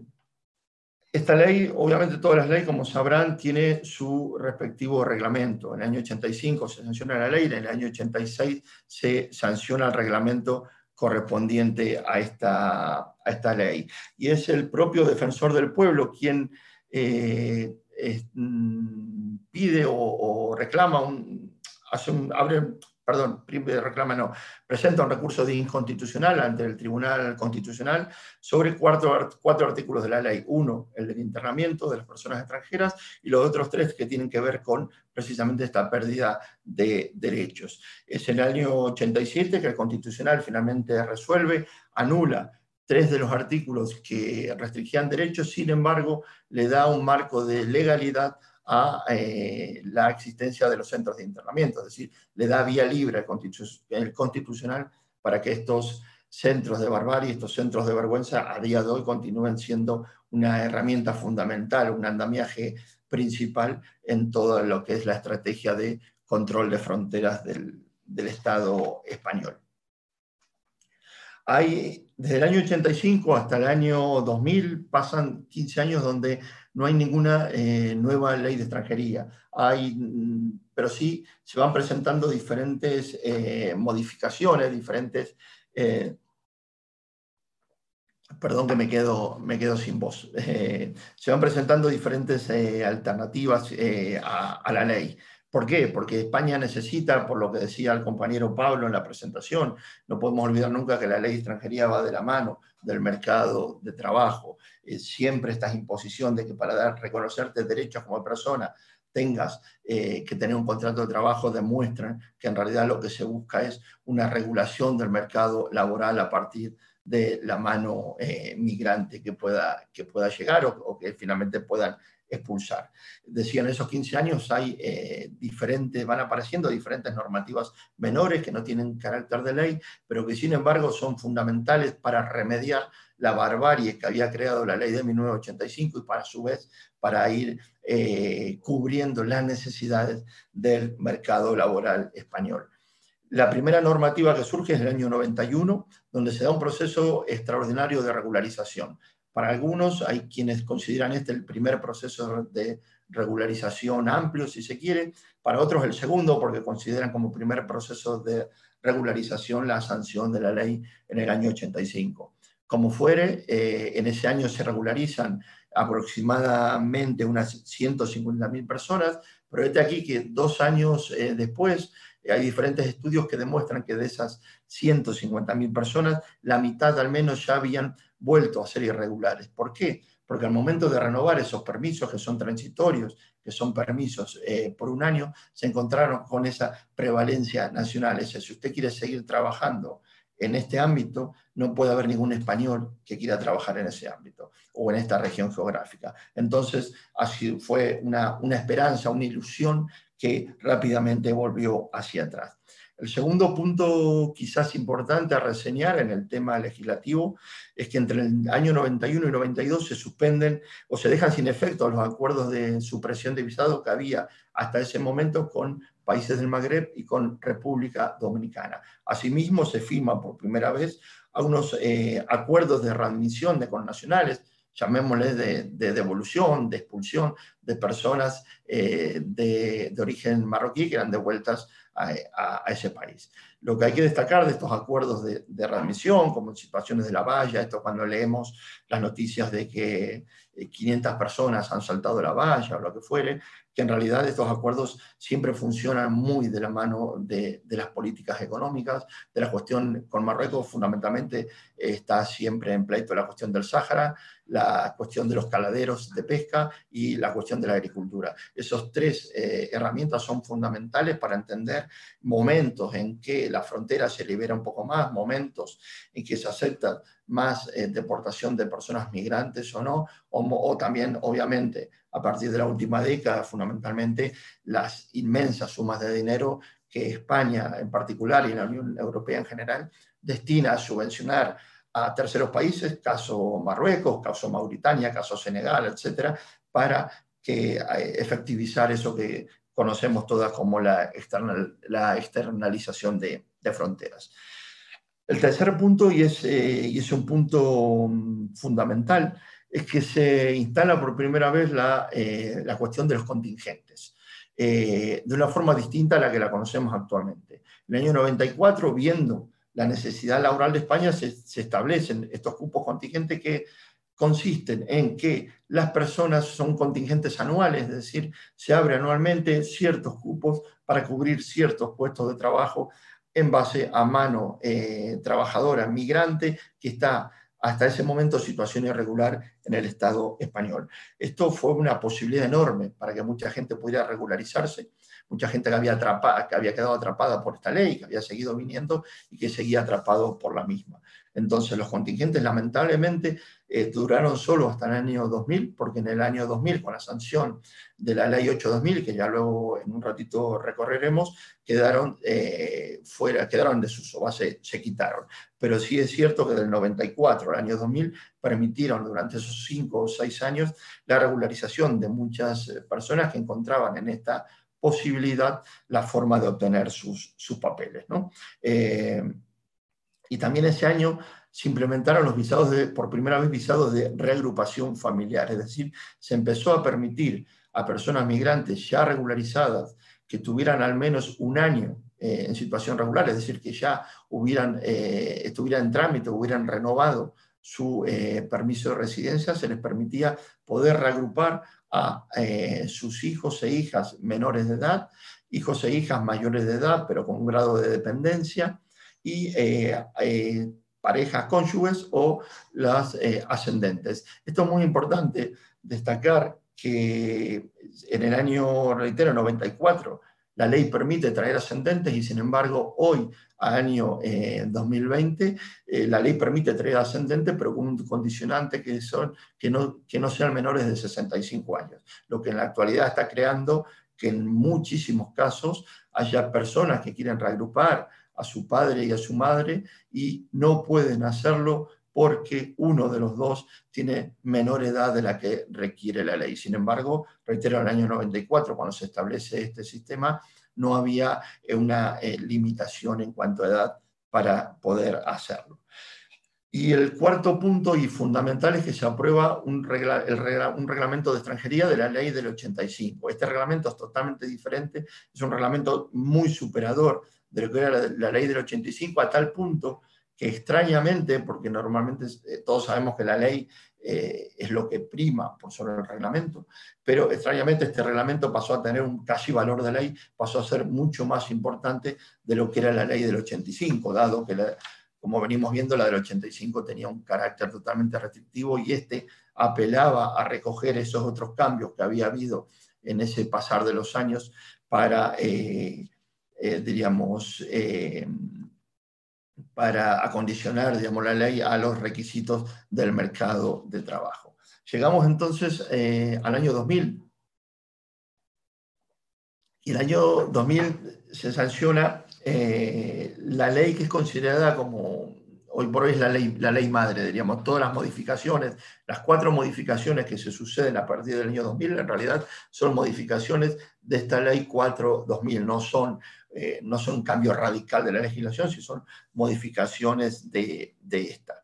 Esta ley, obviamente todas las leyes, como sabrán, tiene su respectivo reglamento. En el año ochenta y cinco se sanciona la ley, en el año ochenta y seis se sanciona el reglamento correspondiente a esta, a esta ley. Y es el propio defensor del pueblo quien eh, es, mm, pide o, o reclama, un, hace un, abre, perdón, reclama no, presenta un recurso de inconstitucional ante el Tribunal Constitucional sobre cuatro, cuatro artículos de la ley. Uno, el del internamiento de las personas extranjeras, y los otros tres que tienen que ver con precisamente esta pérdida de derechos. Es en el año ochenta y siete que el Constitucional finalmente resuelve, anula tres de los artículos que restringían derechos, sin embargo, le da un marco de legalidad a eh, la existencia de los centros de internamiento, es decir, le da vía libre al Constitu el Constitucional para que estos centros de barbarie, estos centros de vergüenza, a día de hoy continúen siendo una herramienta fundamental, un andamiaje principal en todo lo que es la estrategia de control de fronteras del, del Estado español. Hay, desde el año ochenta y cinco hasta el año dos mil pasan quince años donde no hay ninguna eh, nueva ley de extranjería. Hay, pero sí se van presentando diferentes eh, modificaciones, diferentes... Eh, perdón que me quedo, me quedo sin voz. Eh, se van presentando diferentes eh, alternativas eh, a, a la ley. ¿Por qué? Porque España necesita, por lo que decía el compañero Pablo en la presentación, no podemos olvidar nunca que la ley de extranjería va de la mano del mercado de trabajo. Eh, siempre esta imposición de que para dar, reconocerte derechos como persona tengas eh, que tener un contrato de trabajo demuestran que en realidad lo que se busca es una regulación del mercado laboral a partir de la mano eh, migrante que pueda, que pueda llegar o, o que finalmente puedan expulsar. Decía, en esos quince años hay eh, diferentes, van apareciendo diferentes normativas menores que no tienen carácter de ley, pero que sin embargo son fundamentales para remediar la barbarie que había creado la ley de mil novecientos ochenta y cinco y para a su vez para ir eh, cubriendo las necesidades del mercado laboral español. La primera normativa que surge es del año noventa y uno, donde se da un proceso extraordinario de regularización. Para algunos hay quienes consideran este el primer proceso de regularización amplio, si se quiere, para otros el segundo, porque consideran como primer proceso de regularización la sanción de la ley en el año ochenta y cinco. Como fuere, eh, en ese año se regularizan aproximadamente unas ciento cincuenta mil personas, pero este aquí que dos años eh, después eh, hay diferentes estudios que demuestran que de esas ciento cincuenta mil personas, la mitad al menos ya habían vuelto a ser irregulares. ¿Por qué? Porque al momento de renovar esos permisos que son transitorios, que son permisos eh, por un año, se encontraron con esa prevalencia nacional. Es decir, si usted quiere seguir trabajando en este ámbito, no puede haber ningún español que quiera trabajar en ese ámbito o en esta región geográfica. Entonces, así fue una, una esperanza, una ilusión que rápidamente volvió hacia atrás. El segundo punto quizás importante a reseñar en el tema legislativo es que entre el año noventa y uno y noventa y dos se suspenden o se dejan sin efecto los acuerdos de supresión de visado que había hasta ese momento con países del Magreb y con República Dominicana. Asimismo, se firma por primera vez a unos eh, acuerdos de readmisión de connacionales, llamémosle de, de devolución, de expulsión de personas eh, de, de origen marroquí que eran devueltas a, a, a ese país. Lo que hay que destacar de estos acuerdos de, de readmisión, como en situaciones de la valla, esto cuando leemos las noticias de que quinientas personas han saltado la valla o lo que fuere, que en realidad estos acuerdos siempre funcionan muy de la mano de, de las políticas económicas, de la cuestión con Marruecos fundamentalmente eh, está siempre en pleito la cuestión del Sáhara, la cuestión de los caladeros de pesca y la cuestión de la agricultura. Esas tres eh, herramientas son fundamentales para entender momentos en que la frontera se libera un poco más, momentos en que se acepta más eh, deportación de personas migrantes o no, o, o también, obviamente, a partir de la última década, fundamentalmente, las inmensas sumas de dinero que España en particular y la Unión Europea en general destina a subvencionar a terceros países, caso Marruecos, caso Mauritania, caso Senegal, etcétera, para que, eh, efectivizar eso que conocemos todas como la, external, la externalización de, de fronteras. El tercer punto, y es, eh, y es un punto fundamental, es que se instala por primera vez la, eh, la cuestión de los contingentes, eh, de una forma distinta a la que la conocemos actualmente. En el año noventa y cuatro, viendo la necesidad laboral de España, se, se establecen estos cupos contingentes que consisten en que las personas son contingentes anuales, es decir, se abre anualmente ciertos cupos para cubrir ciertos puestos de trabajo en base a mano eh, trabajadora migrante que está hasta ese momento en situación irregular en el Estado español. Esto fue una posibilidad enorme para que mucha gente pudiera regularizarse, mucha gente que había, atrapada, que había quedado atrapada por esta ley, que había seguido viniendo y que seguía atrapado por la misma. Entonces los contingentes lamentablemente eh, duraron solo hasta el año dos mil, porque en el año dos mil, con la sanción de la ley ocho dos mil, que ya luego en un ratito recorreremos, quedaron, eh, fuera, quedaron en desuso, se, se quitaron. Pero sí es cierto que del noventa y cuatro al año dos mil permitieron durante esos cinco o seis años la regularización de muchas personas que encontraban en esta posibilidad la forma de obtener sus, sus papeles, ¿no? Eh, y también ese año se implementaron los visados de, por primera vez, visados de reagrupación familiar, es decir, se empezó a permitir a personas migrantes ya regularizadas que tuvieran al menos un año eh, en situación regular, es decir, que ya hubieran, eh, estuvieran en trámite, hubieran renovado su eh, permiso de residencia, se les permitía poder reagrupar a eh, sus hijos e hijas menores de edad, hijos e hijas mayores de edad, pero con un grado de dependencia, y eh, eh, parejas cónyuges o las eh, ascendentes. Esto es muy importante destacar que en el año, reitero, noventa y cuatro, la ley permite traer ascendentes y sin embargo hoy, año eh, dos mil veinte, eh, la ley permite traer ascendentes pero con un condicionante que, son, que, no, que no sean menores de sesenta y cinco años, lo que en la actualidad está creando que en muchísimos casos haya personas que quieren reagrupar a su padre y a su madre y no pueden hacerlo porque uno de los dos tiene menor edad de la que requiere la ley. Sin embargo, reitero, en el año noventa y cuatro, cuando se establece este sistema, no había una eh, limitación en cuanto a edad para poder hacerlo. Y el cuarto punto y fundamental es que se aprueba un, regla, el regla, un reglamento de extranjería de la ley del ochenta y cinco. Este reglamento es totalmente diferente, es un reglamento muy superador de lo que era la, la ley del ochenta y cinco, a tal punto que extrañamente, porque normalmente eh, todos sabemos que la ley eh, es lo que prima por sobre el reglamento, pero extrañamente este reglamento pasó a tener un casi valor de ley, pasó a ser mucho más importante de lo que era la ley del ochenta y cinco, dado que la, como venimos viendo, la del ochenta y cinco tenía un carácter totalmente restrictivo y este apelaba a recoger esos otros cambios que había habido en ese pasar de los años para, eh, eh, diríamos, eh, para acondicionar, digamos, la ley a los requisitos del mercado de trabajo. Llegamos entonces eh, al año dos mil. Y el año dos mil se sanciona eh, la ley que es considerada como, hoy por hoy es la ley, la ley madre, diríamos, todas las modificaciones, las cuatro modificaciones que se suceden a partir del año dos mil, en realidad son modificaciones de esta ley cuatro dos mil, no son, eh, no son un cambio radical de la legislación, sino son modificaciones de, de esta.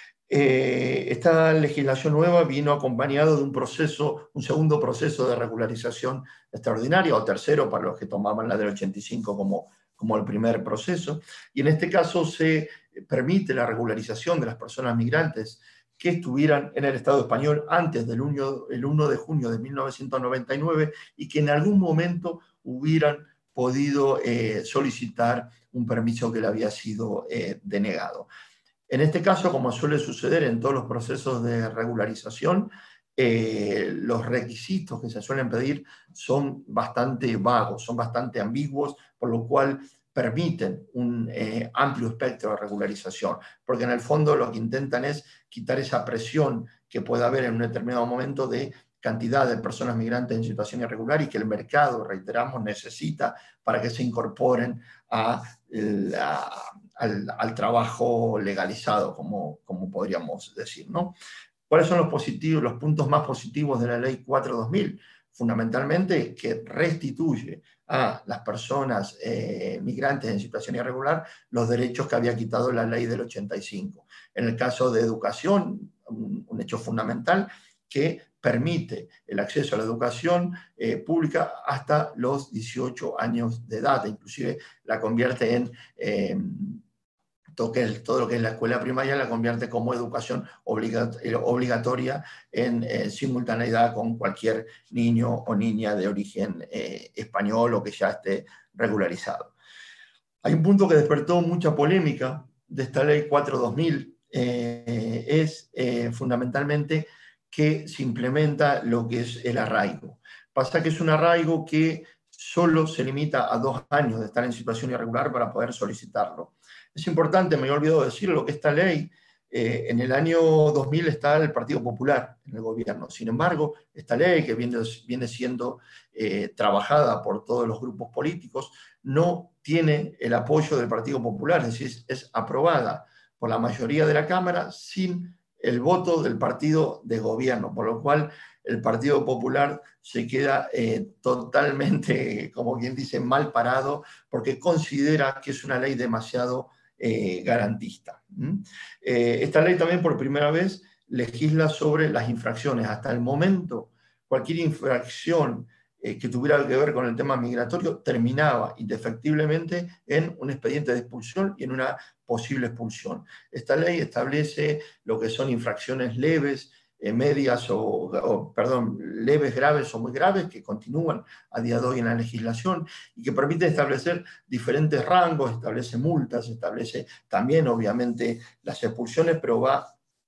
Eh, esta legislación nueva vino acompañado de un proceso, un segundo proceso de regularización extraordinaria, o tercero para los que tomaban la del ochenta y cinco como, como el primer proceso, y en este caso se permite la regularización de las personas migrantes que estuvieran en el Estado español antes del uno de junio de mil novecientos noventa y nueve y que en algún momento hubieran podido eh, solicitar un permiso que le había sido eh, denegado. En este caso, como suele suceder en todos los procesos de regularización, eh, los requisitos que se suelen pedir son bastante vagos, son bastante ambiguos, por lo cual permiten un eh, amplio espectro de regularización, porque en el fondo lo que intentan es quitar esa presión que pueda haber en un determinado momento de cantidad de personas migrantes en situación irregular y que el mercado, reiteramos, necesita para que se incorporen a la... Al, al trabajo legalizado, como, como podríamos decir, ¿no? ¿Cuáles son los, positivos, los puntos más positivos de la ley cuatro dos mil? Fundamentalmente que restituye a las personas eh, migrantes en situación irregular los derechos que había quitado la ley del ochenta y cinco. En el caso de educación, un, un hecho fundamental que permite el acceso a la educación eh, pública hasta los dieciocho años de edad, inclusive la convierte en... Eh, todo lo que es la escuela primaria la convierte como educación obligatoria en eh, simultaneidad con cualquier niño o niña de origen eh, español o que ya esté regularizado. Hay un punto que despertó mucha polémica de esta ley cuatro dos mil, eh, es eh, fundamentalmente que se implementa lo que es el arraigo. Pasa que es un arraigo que solo se limita a dos años de estar en situación irregular para poder solicitarlo. Es importante, me he olvidado decirlo, que esta ley, eh, en el año dos mil está el Partido Popular en el gobierno. Sin embargo, esta ley, que viene, viene siendo eh, trabajada por todos los grupos políticos, no tiene el apoyo del Partido Popular, es decir, es, es aprobada por la mayoría de la Cámara sin el voto del partido de gobierno, por lo cual el Partido Popular se queda eh, totalmente, como quien dice, mal parado, porque considera que es una ley demasiado Eh, garantista. ¿Mm? Eh, esta ley también por primera vez legisla sobre las infracciones. Hasta el momento, cualquier infracción eh, que tuviera que ver con el tema migratorio terminaba indefectiblemente en un expediente de expulsión y en una posible expulsión. Esta ley establece lo que son infracciones leves, Eh, medias o, o, perdón, leves, graves o muy graves, que continúan a día de hoy en la legislación y que permite establecer diferentes rangos, establece multas, establece también, obviamente, las expulsiones, pero va,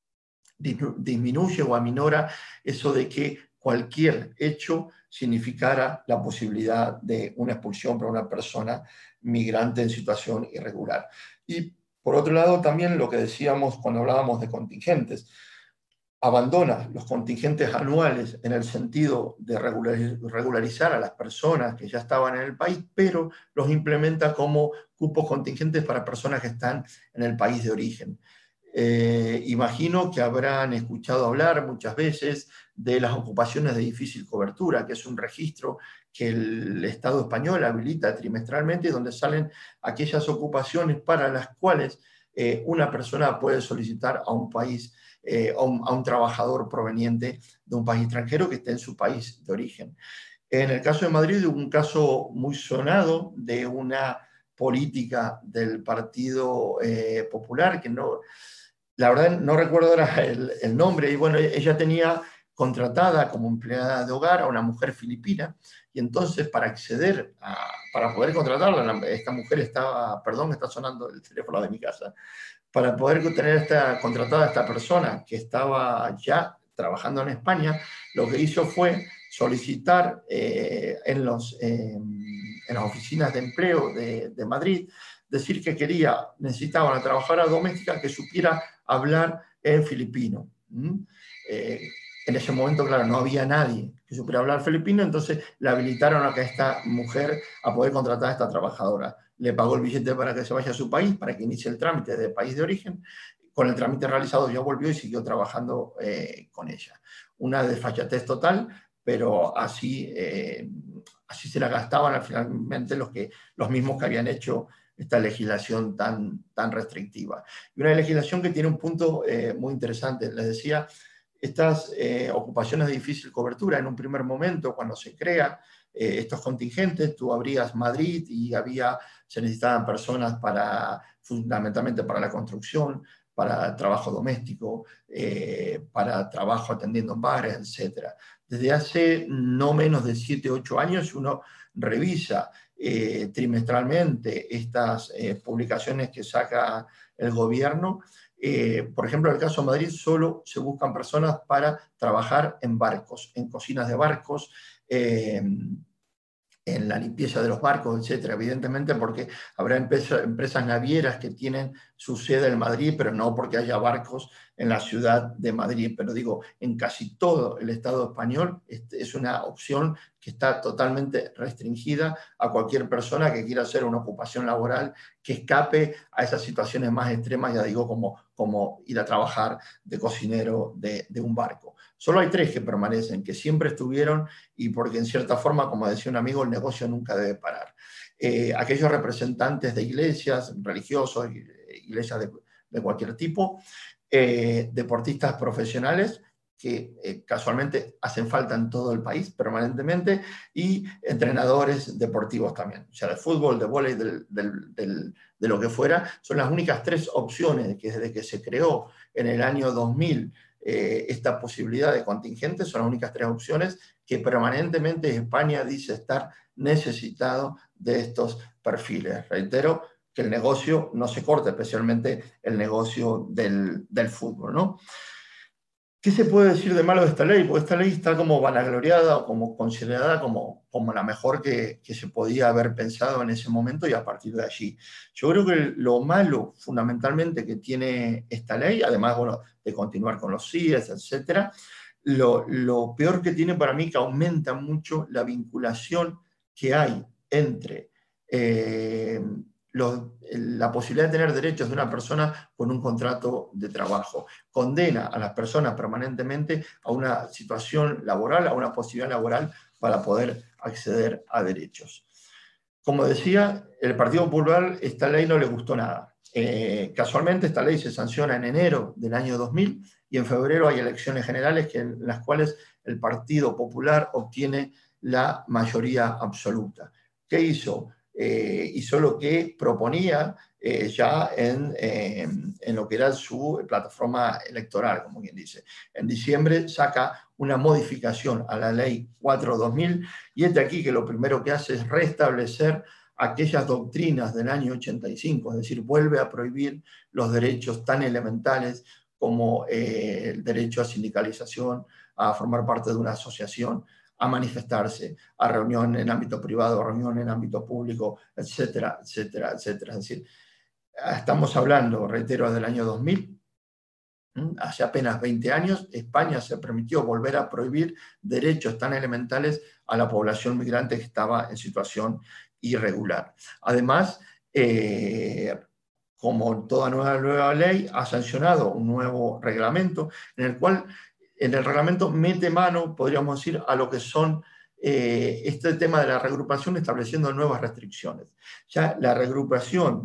disminuye o aminora eso de que cualquier hecho significara la posibilidad de una expulsión para una persona migrante en situación irregular. Y, por otro lado, también lo que decíamos cuando hablábamos de contingentes, abandona los contingentes anuales en el sentido de regularizar a las personas que ya estaban en el país, pero los implementa como cupos contingentes para personas que están en el país de origen. Eh, imagino que habrán escuchado hablar muchas veces de las ocupaciones de difícil cobertura, que es un registro que el Estado español habilita trimestralmente, donde salen aquellas ocupaciones para las cuales eh, una persona puede solicitar a un país, eh, a, un, a un trabajador proveniente de un país extranjero que esté en su país de origen. En el caso de Madrid hubo un caso muy sonado de una política del Partido eh, Popular, que no, la verdad no recuerdo ahora el, el nombre, y bueno, ella tenía contratada como empleada de hogar a una mujer filipina, y entonces para acceder a, para poder contratarla, esta mujer estaba, perdón, está sonando el teléfono de mi casa, para poder tener esta, contratada a esta persona que estaba ya trabajando en España, lo que hizo fue solicitar eh, en, los, eh, en las oficinas de empleo de, de Madrid, decir que quería, necesitaba una trabajadora doméstica que supiera hablar en filipino. ¿Mm? Eh, en ese momento, claro, no había nadie que supiera hablar filipino, entonces le habilitaron a que esta mujer a poder contratar a esta trabajadora. Le pagó el billete para que se vaya a su país, para que inicie el trámite de país de origen. Con el trámite realizado ya volvió y siguió trabajando eh, con ella. Una desfachatez total, pero así, eh, así se la gastaban finalmente los, que, los mismos que habían hecho esta legislación tan, tan restrictiva. Y una legislación que tiene un punto eh, muy interesante. Les decía, estas eh, ocupaciones de difícil cobertura, en un primer momento, cuando se crea eh, estos contingentes, tú abrías Madrid y había, se necesitaban personas para, fundamentalmente para la construcción, para trabajo doméstico, eh, para trabajo atendiendo en bares, etcétera. Desde hace no menos de siete u ocho años uno revisa eh, trimestralmente estas eh, publicaciones que saca el gobierno. Eh, por ejemplo, en el caso de Madrid solo se buscan personas para trabajar en barcos, en cocinas de barcos, eh, en la limpieza de los barcos, etcétera, evidentemente porque habrá empresa, empresas navieras que tienen su sede en Madrid, pero no porque haya barcos en la ciudad de Madrid. Pero digo, en casi todo el Estado español este, es una opción que está totalmente restringida a cualquier persona que quiera hacer una ocupación laboral que escape a esas situaciones más extremas, ya digo, como, como ir a trabajar de cocinero de, de un barco. Solo hay tres que permanecen, que siempre estuvieron y porque en cierta forma, como decía un amigo, el negocio nunca debe parar. Eh, aquellos representantes de iglesias, religiosos, iglesias de, de cualquier tipo, eh, deportistas profesionales, que eh, casualmente hacen falta en todo el país permanentemente, y entrenadores deportivos también, o sea, de fútbol, de vóley, del, del, del, de lo que fuera. Son las únicas tres opciones que desde que se creó en el año dos mil eh, esta posibilidad de contingentes, son las únicas tres opciones que permanentemente España dice estar necesitado de estos perfiles. Reitero que el negocio no se corta, especialmente el negocio del, del fútbol, ¿no? ¿Qué se puede decir de malo de esta ley? Porque esta ley está como vanagloriada o como considerada como, como la mejor que, que se podía haber pensado en ese momento y a partir de allí. Yo creo que lo malo fundamentalmente que tiene esta ley, además bueno, de continuar con los C I E S, etcétera, lo, lo peor que tiene para mí que aumenta mucho la vinculación que hay entre eh, Los, la posibilidad de tener derechos de una persona con un contrato de trabajo. Condena a las personas permanentemente a una situación laboral, a una posibilidad laboral para poder acceder a derechos. Como decía, el Partido Popular, esta ley no le gustó nada. Eh, casualmente esta ley se sanciona en enero del año dos mil y en febrero hay elecciones generales que, en las cuales el Partido Popular obtiene la mayoría absoluta. ¿Qué hizo? Eh, hizo lo que proponía eh, ya en, eh, en lo que era su plataforma electoral, como quien dice. En diciembre saca una modificación a la ley cuatro dos mil y es de aquí que lo primero que hace es restablecer aquellas doctrinas del año ochenta y cinco, es decir, vuelve a prohibir los derechos tan elementales como eh, el derecho a sindicalización, a formar parte de una asociación, a manifestarse, a reunión en ámbito privado, reunión en ámbito público, etcétera, etcétera, etcétera. Es decir, estamos hablando, reitero, del año dos mil, hace apenas veinte años, España se permitió volver a prohibir derechos tan elementales a la población migrante que estaba en situación irregular. Además, eh, como toda nueva, nueva ley, ha sancionado un nuevo reglamento en el cual en el reglamento mete mano, podríamos decir, a lo que son eh, este tema de la reagrupación estableciendo nuevas restricciones. Ya la reagrupación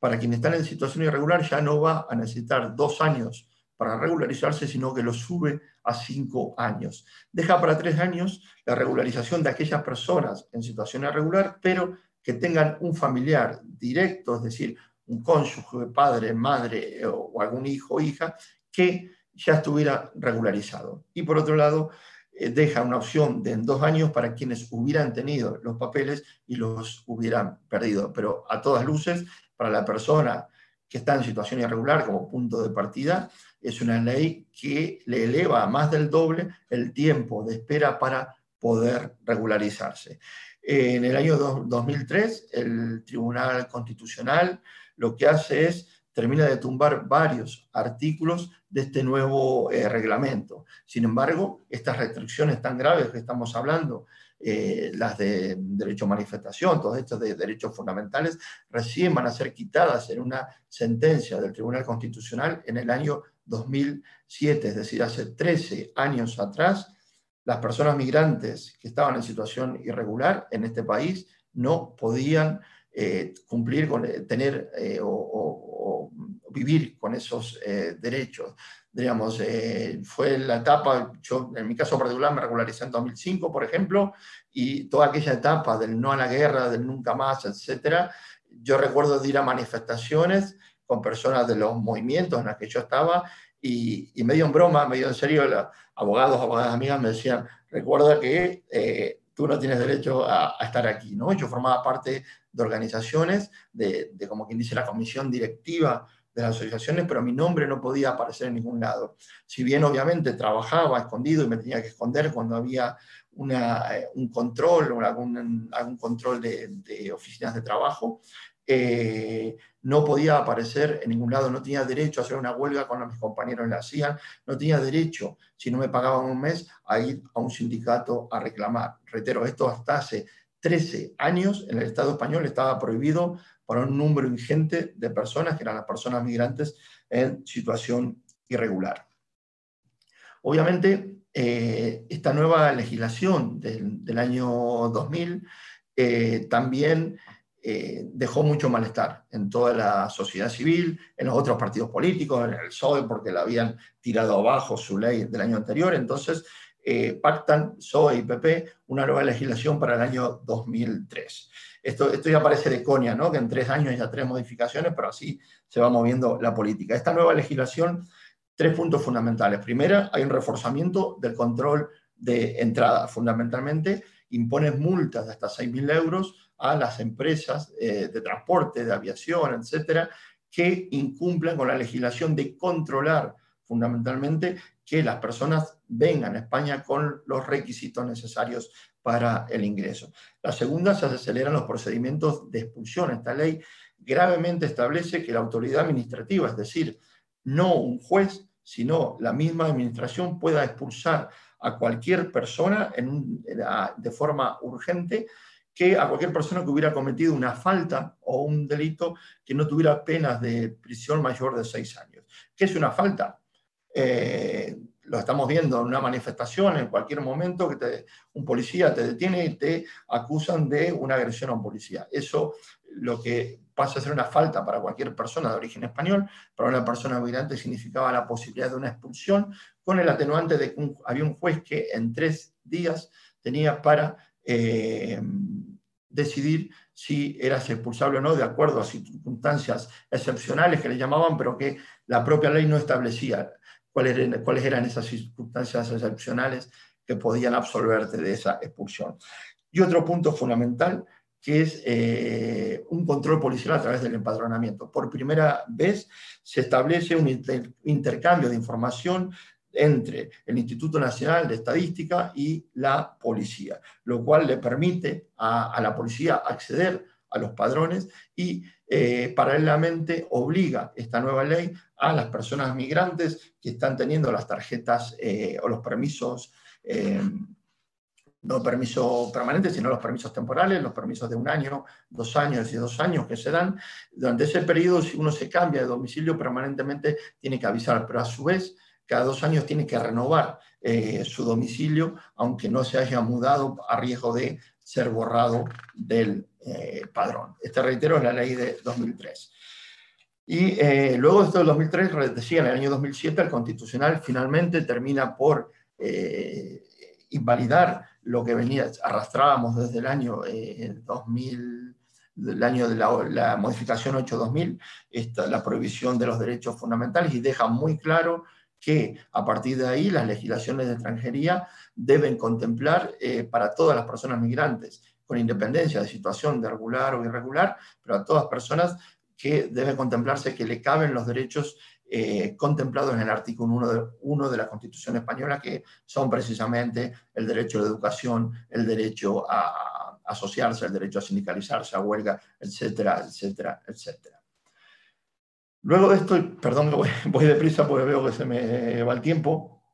para quienes están en situación irregular ya no va a necesitar dos años para regularizarse, sino que lo sube a cinco años. Deja para tres años la regularización de aquellas personas en situación irregular, pero que tengan un familiar directo, es decir, un cónyuge, padre, madre o algún hijo o hija, que ya estuviera regularizado. Y por otro lado, eh, deja una opción de en dos años para quienes hubieran tenido los papeles y los hubieran perdido. Pero a todas luces, para la persona que está en situación irregular como punto de partida, es una ley que le eleva a más del doble el tiempo de espera para poder regularizarse. En el año dos mil tres, el Tribunal Constitucional lo que hace es, termina de tumbar varios artículos de este nuevo eh, reglamento. Sin embargo, estas restricciones tan graves que estamos hablando, eh, las de derecho a manifestación, todos estos de derechos fundamentales, recién van a ser quitadas en una sentencia del Tribunal Constitucional en el año dos mil siete, es decir, hace trece años atrás. Las personas migrantes que estaban en situación irregular en este país no podían eh, cumplir con, eh, tener eh, o, o, o vivir con esos eh, derechos. Digamos, eh, fue la etapa, yo en mi caso particular me regularicé en dos mil cinco, por ejemplo, y toda aquella etapa del no a la guerra, del nunca más, etcétera. Yo recuerdo de ir a manifestaciones con personas de los movimientos en los que yo estaba, y, y medio en broma, medio en serio, la, abogados, abogadas amigas me decían, recuerda que eh, tú no tienes derecho a, a estar aquí, ¿no? Yo formaba parte de organizaciones, de, de como quien dice la comisión directiva de las asociaciones, pero mi nombre no podía aparecer en ningún lado. Si bien obviamente trabajaba escondido y me tenía que esconder cuando había una, eh, un control o algún, algún control de, de oficinas de trabajo, Eh, no podía aparecer en ningún lado, no tenía derecho a hacer una huelga cuando mis compañeros la hacían, no tenía derecho, si no me pagaban un mes, a ir a un sindicato a reclamar. Reitero, esto hasta hace trece años en el Estado español estaba prohibido para un número ingente de personas, que eran las personas migrantes en situación irregular. Obviamente, eh, esta nueva legislación del, del año dos mil eh, también Eh, dejó mucho malestar en toda la sociedad civil, en los otros partidos políticos, en el P S O E, porque le habían tirado abajo su ley del año anterior. Entonces, eh, pactan P S O E y P P una nueva legislación para el año dos mil tres. Esto, esto ya parece de coña, ¿no? Que en tres años ya tres modificaciones, pero así se va moviendo la política. Esta nueva legislación, tres puntos fundamentales. Primera, hay un reforzamiento del control de entrada. Fundamentalmente, impone multas de hasta seis mil euros a las empresas eh, de transporte, de aviación, etcétera, que incumplan con la legislación de controlar fundamentalmente que las personas vengan a España con los requisitos necesarios para el ingreso. La segunda, se aceleran los procedimientos de expulsión. Esta ley gravemente establece que la autoridad administrativa, es decir, no un juez, sino la misma administración, pueda expulsar a cualquier persona en un, de forma urgente, que a cualquier persona que hubiera cometido una falta o un delito que no tuviera penas de prisión mayor de seis años. ¿Qué es una falta? Eh, lo estamos viendo en una manifestación, en cualquier momento, que te, un policía te detiene y te acusan de una agresión a un policía. Eso, lo que pasa a ser una falta para cualquier persona de origen español, para una persona migrante significaba la posibilidad de una expulsión, con el atenuante de que un, había un juez que en tres días tenía para eh, decidir si eras expulsable o no, de acuerdo a circunstancias excepcionales que le llamaban, pero que la propia ley no establecía cuáles eran, cuáles eran esas circunstancias excepcionales que podían absolverte de esa expulsión. Y otro punto fundamental, que es eh, un control policial a través del empadronamiento. Por primera vez se establece un inter intercambio de información entre el Instituto Nacional de Estadística y la policía, lo cual le permite a, a la policía acceder a los padrones y eh, paralelamente obliga esta nueva ley a las personas migrantes que están teniendo las tarjetas eh, o los permisos, eh, no permisos permanentes, sino los permisos temporales, los permisos de un año, dos años y dos años que se dan. Durante ese periodo, si uno se cambia de domicilio permanentemente, tiene que avisar, pero a su vez, cada dos años tiene que renovar eh, su domicilio, aunque no se haya mudado, a riesgo de ser borrado del eh, padrón. Este, reitero, es la ley de dos mil tres. Y eh, luego de esto del dos mil tres, decía, en el año dos mil siete, el Constitucional finalmente termina por eh, invalidar lo que venía, arrastrábamos desde el año eh, dos mil, del año de la, la modificación ocho dos mil, esta, la prohibición de los derechos fundamentales, y deja muy claro que a partir de ahí las legislaciones de extranjería deben contemplar eh, para todas las personas migrantes, con independencia de situación de regular o irregular, pero a todas personas que debe contemplarse que le caben los derechos eh, contemplados en el artículo uno de, uno de la Constitución Española, que son precisamente el derecho a la educación, el derecho a asociarse, el derecho a sindicalizarse, a huelga, etcétera, etcétera, etcétera. Luego de esto, perdón que voy, voy deprisa porque veo que se me va el tiempo,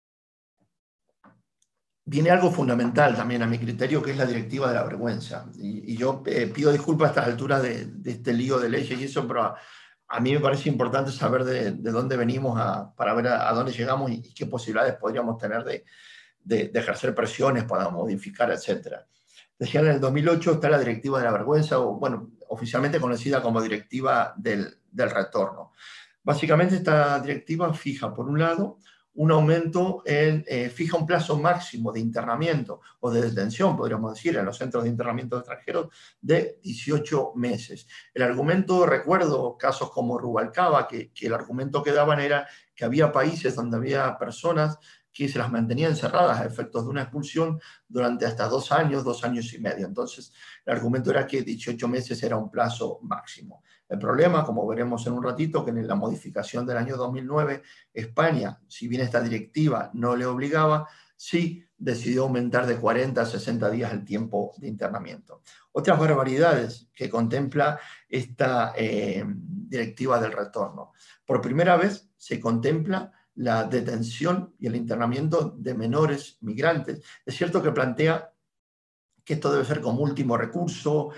viene algo fundamental también a mi criterio, que es la directiva de la vergüenza. Y, y yo eh, pido disculpas a estas alturas de, de este lío de leyes y eso, pero a, a mí me parece importante saber de, de dónde venimos a, para ver a, a dónde llegamos y, y qué posibilidades podríamos tener de, de, de ejercer presiones para modificar, etcétera. Decía, en el dos mil ocho está la directiva de la vergüenza, o bueno, oficialmente conocida como directiva del, del retorno. Básicamente esta directiva fija, por un lado, un aumento, en, eh, fija un plazo máximo de internamiento o de detención, podríamos decir, en los centros de internamiento de extranjeros de dieciocho meses. El argumento, recuerdo casos como Rubalcaba, que, que el argumento que daban era que había países donde había personas que se las mantenía encerradas a efectos de una expulsión durante hasta dos años, dos años y medio. Entonces, el argumento era que dieciocho meses era un plazo máximo. El problema, como veremos en un ratito, que en la modificación del año dos mil nueve, España, si bien esta directiva no le obligaba, sí decidió aumentar de cuarenta a sesenta días el tiempo de internamiento. Otras barbaridades que contempla esta eh, directiva del retorno. Por primera vez se contempla la detención y el internamiento de menores migrantes. Es cierto que plantea que esto debe ser como último recurso,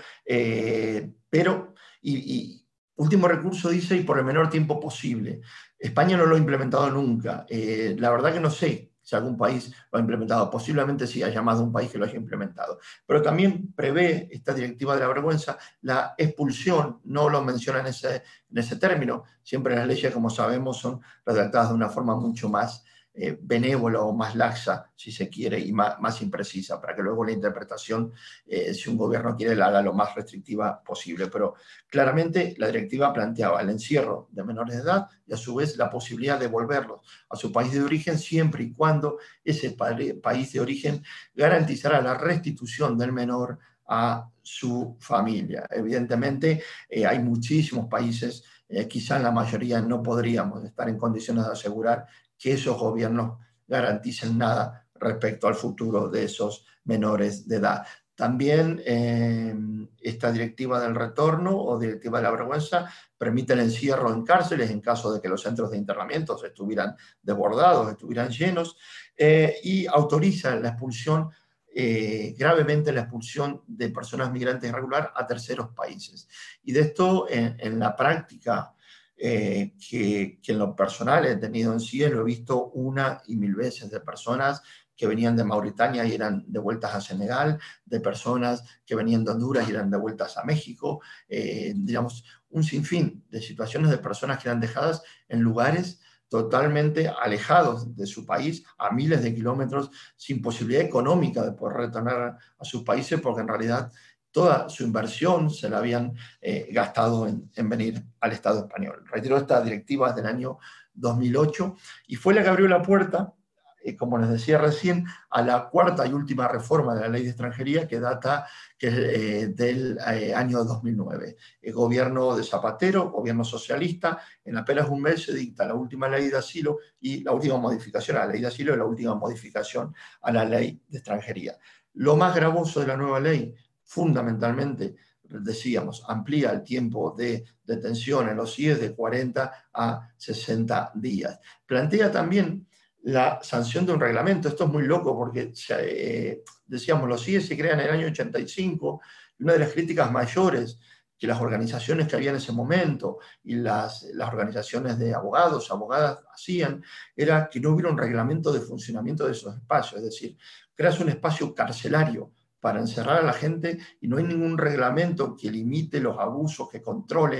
eh, pero, y, y último recurso dice, y por el menor tiempo posible. España no lo ha implementado nunca. Eh, la verdad que no sé si algún país lo ha implementado. Posiblemente sí haya más de un país que lo haya implementado. Pero también prevé esta directiva de la vergüenza la expulsión, no lo menciona en ese, en ese término. Siempre las leyes, como sabemos, son redactadas de una forma mucho más eh, benévola o más laxa, si se quiere, y más, más imprecisa, para que luego la interpretación, eh, si un gobierno quiere, la haga lo más restrictiva posible. Pero claramente la directiva planteaba el encierro de menores de edad y a su vez la posibilidad de devolverlos a su país de origen siempre y cuando ese país de origen garantizara la restitución del menor a su familia. Evidentemente, eh, hay muchísimos países, eh, quizá en la mayoría no podríamos estar en condiciones de asegurar que esos gobiernos garanticen nada respecto al futuro de esos menores de edad. También eh, esta directiva del retorno o directiva de la vergüenza permite el encierro en cárceles en caso de que los centros de internamiento estuvieran desbordados, estuvieran llenos, eh, y autoriza la expulsión, eh, gravemente la expulsión de personas migrantes irregulares a terceros países. Y de esto, en, en la práctica, eh, que, que en lo personal he tenido en sí, lo he visto una y mil veces de personas que venían de Mauritania y eran devueltas a Senegal, de personas que venían de Honduras y eran devueltas a México, eh, digamos, un sinfín de situaciones de personas que eran dejadas en lugares totalmente alejados de su país, a miles de kilómetros, sin posibilidad económica de poder retornar a sus países, porque en realidad toda su inversión se la habían eh, gastado en, en venir al Estado español. Reitero, esta directiva es del año dos mil ocho y fue la que abrió la puerta, eh, como les decía recién, a la cuarta y última reforma de la ley de extranjería, que data que, eh, del eh, año dos mil nueve. El gobierno de Zapatero, gobierno socialista, en apenas un mes se dicta la última ley de asilo y la última modificación a la ley de asilo y la última modificación a la ley de extranjería. Lo más gravoso de la nueva ley, fundamentalmente, decíamos, amplía el tiempo de detención en los C I E de cuarenta a sesenta días. Plantea también la sanción de un reglamento. Esto es muy loco porque, eh, decíamos, los C I E se crean en el año ochenta y cinco y una de las críticas mayores que las organizaciones que había en ese momento y las, las organizaciones de abogados, abogadas hacían, era que no hubiera un reglamento de funcionamiento de esos espacios. Es decir, creas un espacio carcelario para encerrar a la gente y no hay ningún reglamento que limite los abusos, que controle,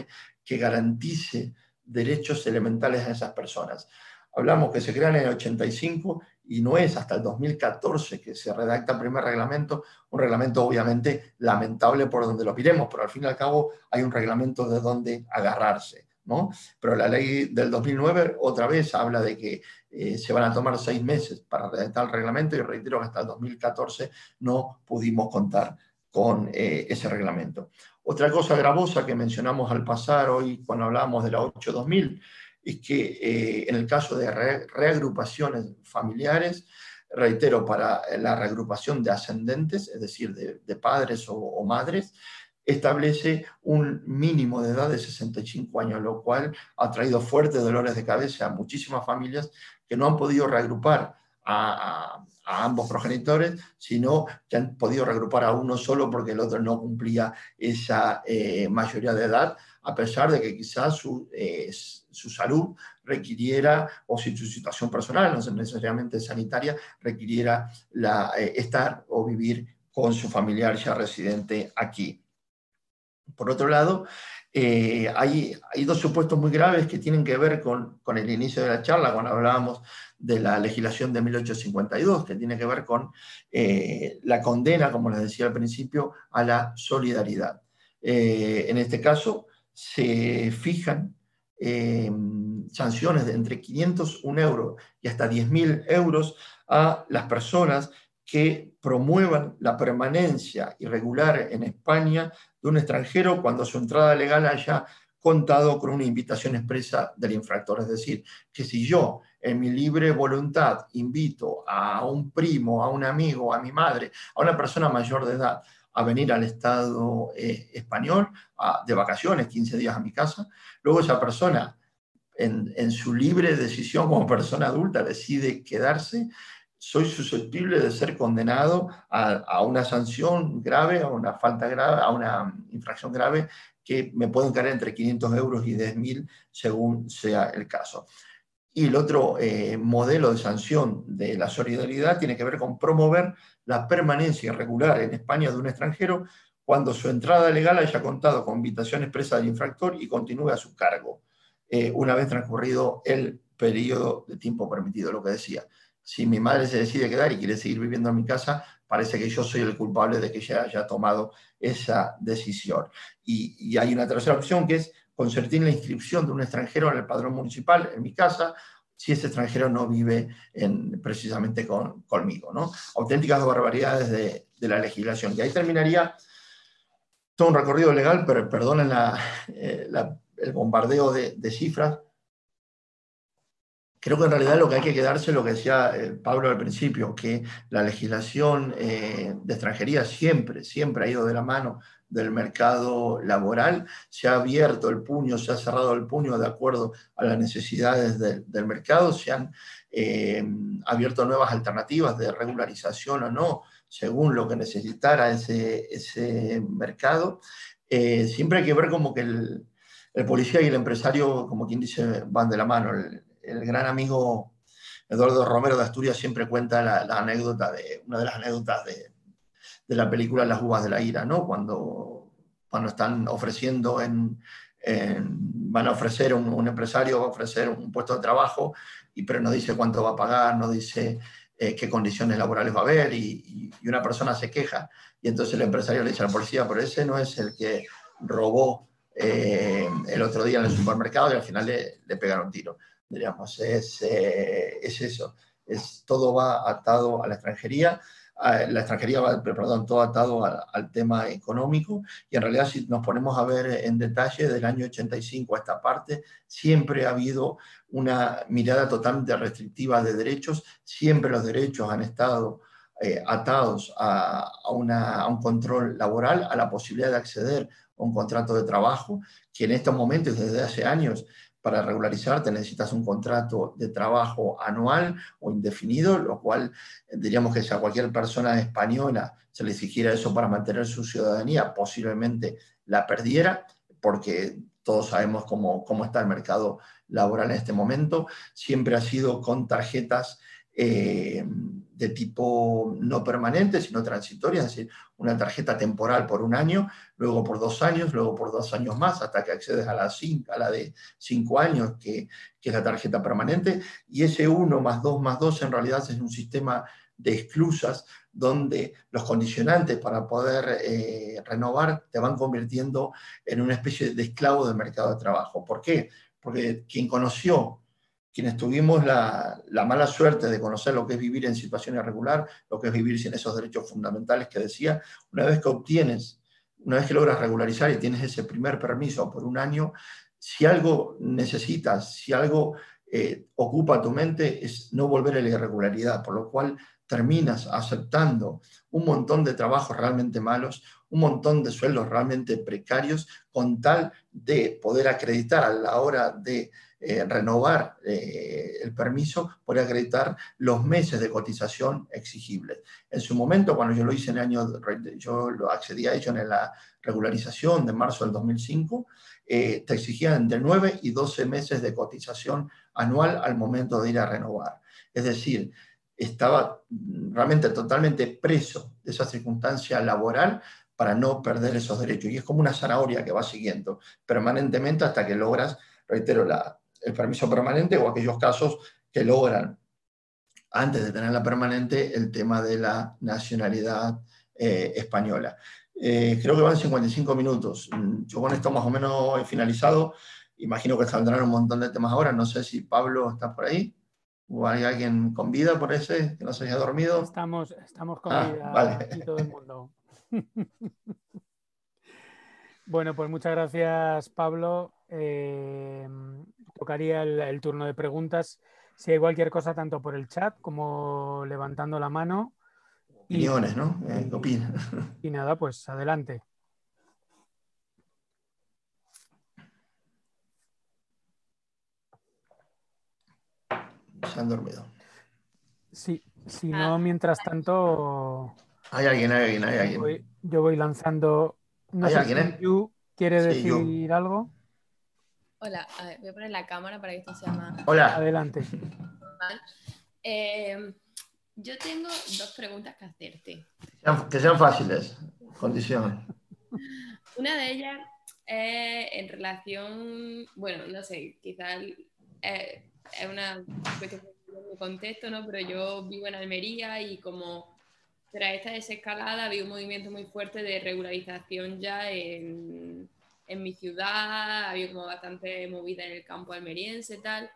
que garantice derechos elementales a esas personas. Hablamos que se crean en el ochenta y cinco y no es hasta el dos mil catorce que se redacta el primer reglamento, un reglamento obviamente lamentable por donde lo miremos, pero al fin y al cabo hay un reglamento de donde agarrarse, ¿no? Pero la ley del dos mil nueve otra vez habla de que eh, se van a tomar seis meses para redactar el reglamento y reitero que hasta el dos mil catorce no pudimos contar con eh, ese reglamento. Otra cosa gravosa que mencionamos al pasar hoy cuando hablábamos de la ocho dos mil es que eh, en el caso de re, reagrupaciones familiares, reitero, para la reagrupación de ascendentes, es decir, de, de padres o, o madres, establece un mínimo de edad de sesenta y cinco años, lo cual ha traído fuertes dolores de cabeza a muchísimas familias que no han podido reagrupar a, a, a ambos progenitores, sino que han podido reagrupar a uno solo porque el otro no cumplía esa eh, mayoría de edad, a pesar de que quizás su, eh, su salud requiriera, o si su situación personal, no necesariamente sanitaria, requiriera la, eh, estar o vivir con su familiar ya residente aquí. Por otro lado, eh, hay, hay dos supuestos muy graves que tienen que ver con, con el inicio de la charla, cuando hablábamos de la legislación de mil ochocientos cincuenta y dos, que tiene que ver con eh, la condena, como les decía al principio, a la solidaridad. Eh, en este caso, se fijan eh, sanciones de entre quinientos un euros y hasta diez mil euros a las personas que promuevan la permanencia irregular en España de un extranjero cuando su entrada legal haya contado con una invitación expresa del infractor. Es decir, que si yo en mi libre voluntad invito a un primo, a un amigo, a mi madre, a una persona mayor de edad a venir al Estado eh, español a, de vacaciones, quince días a mi casa, luego esa persona en, en su libre decisión como persona adulta decide quedarse, soy susceptible de ser condenado a, a una sanción grave, a una falta grave, a una infracción grave que me pueden caer entre quinientos euros y diez mil según sea el caso. Y el otro eh, modelo de sanción de la solidaridad tiene que ver con promover la permanencia irregular en España de un extranjero cuando su entrada legal haya contado con invitación expresa del infractor y continúe a su cargo, eh, una vez transcurrido el periodo de tiempo permitido, lo que decía. Si mi madre se decide quedar y quiere seguir viviendo en mi casa, parece que yo soy el culpable de que ella haya tomado esa decisión. Y, y hay una tercera opción que es consentir la inscripción de un extranjero en el padrón municipal, en mi casa, si ese extranjero no vive en, precisamente con, conmigo, ¿no? Auténticas barbaridades de, de la legislación. Y ahí terminaría todo un recorrido legal, pero perdonen la, eh, la, el bombardeo de, de cifras. Creo que en realidad lo que hay que quedarse es lo que decía eh, Pablo al principio, que la legislación eh, de extranjería siempre, siempre ha ido de la mano del mercado laboral, se ha abierto el puño, se ha cerrado el puño de acuerdo a las necesidades de, del mercado, se han eh, abierto nuevas alternativas de regularización o no, según lo que necesitara ese, ese mercado. Eh, siempre hay que ver como que el, el policía y el empresario, como quien dice, van de la mano. El, el gran amigo Eduardo Romero de Asturias siempre cuenta la, la anécdota de, una de las anécdotas de, de la película Las uvas de la ira, ¿no? Cuando, cuando están ofreciendo, en, en, van a ofrecer, un, un empresario va a ofrecer un puesto de trabajo, y, pero no dice cuánto va a pagar, no dice eh, qué condiciones laborales va a haber, y, y, y una persona se queja, y entonces el empresario le dice a la policía, pero ese no es el que robó eh, el otro día en el supermercado, y al final le, le pegaron un tiro. Diríamos, es, eh, es eso, es, todo va atado a la extranjería, a, la extranjería va, perdón, todo atado a, al tema económico, y en realidad si nos ponemos a ver en detalle, del año ochenta y cinco a esta parte, siempre ha habido una mirada totalmente restrictiva de derechos, siempre los derechos han estado eh, atados a, a, una, a un control laboral, a la posibilidad de acceder a un contrato de trabajo, que en estos momentos, desde hace años, para regularizarte necesitas un contrato de trabajo anual o indefinido, lo cual diríamos que si a cualquier persona española se le exigiera eso para mantener su ciudadanía, posiblemente la perdiera, porque todos sabemos cómo, cómo está el mercado laboral en este momento. Siempre ha sido con tarjetas eh, de tipo no permanente, sino transitoria, es decir, una tarjeta temporal por un año, luego por dos años, luego por dos años más, hasta que accedes a la, cinco, a la de cinco años, que, que es la tarjeta permanente, y ese uno más dos más dos en realidad es un sistema de esclusas, donde los condicionantes para poder eh, renovar te van convirtiendo en una especie de esclavo del mercado de trabajo. ¿Por qué? Porque quien conoció, quienes tuvimos la, la mala suerte de conocer lo que es vivir en situación irregular, lo que es vivir sin esos derechos fundamentales que decía, una vez que obtienes, una vez que logras regularizar y tienes ese primer permiso por un año, si algo necesitas, si algo eh, ocupa tu mente, es no volver a la irregularidad, por lo cual terminas aceptando un montón de trabajos realmente malos, un montón de sueldos realmente precarios, con tal de poder acreditar a la hora de eh, renovar eh, el permiso, poder acreditar los meses de cotización exigibles. En su momento, cuando yo lo hice en el año, yo lo accedí a ello en la regularización de marzo del dos mil cinco, eh, te exigían entre nueve y doce meses de cotización anual al momento de ir a renovar. Es decir, estaba realmente totalmente preso de esa circunstancia laboral para no perder esos derechos. Y es como una zanahoria que va siguiendo permanentemente hasta que logras, reitero, la, el permiso permanente, o aquellos casos que logran, antes de tener la permanente, el tema de la nacionalidad eh, española. Eh, creo que van cincuenta y cinco minutos. Yo con esto más o menos he finalizado. Imagino que saldrán un montón de temas ahora. No sé si Pablo está por ahí. ¿O hay alguien con vida por ese que no se haya dormido? Estamos, estamos con ah, vida vale. aquí todo el mundo. Bueno, pues muchas gracias, Pablo. Eh, tocaría el, el turno de preguntas. Si hay cualquier cosa, tanto por el chat como levantando la mano. Opiniones, ¿no? Eh, ¿Qué opinan? Y nada, pues adelante. Se han dormido. Sí, si no, mientras tanto... Hay alguien, hay alguien, hay alguien. Yo voy, yo voy lanzando... No ¿Hay sé alguien, si eh? Yu quiere Sí, decir yo. algo. Hola, a ver, voy a poner la cámara para que esto sea más Hola. Adelante. normal. Eh, yo tengo dos preguntas que hacerte. Que sean fáciles, condición. Una de ellas es en relación, bueno, no sé, quizás eh, es una cuestión de contexto, ¿no? Pero yo vivo en Almería y como tras esta desescalada había un movimiento muy fuerte de regularización ya en, en mi ciudad, había como bastante movida en el campo almeriense y tal.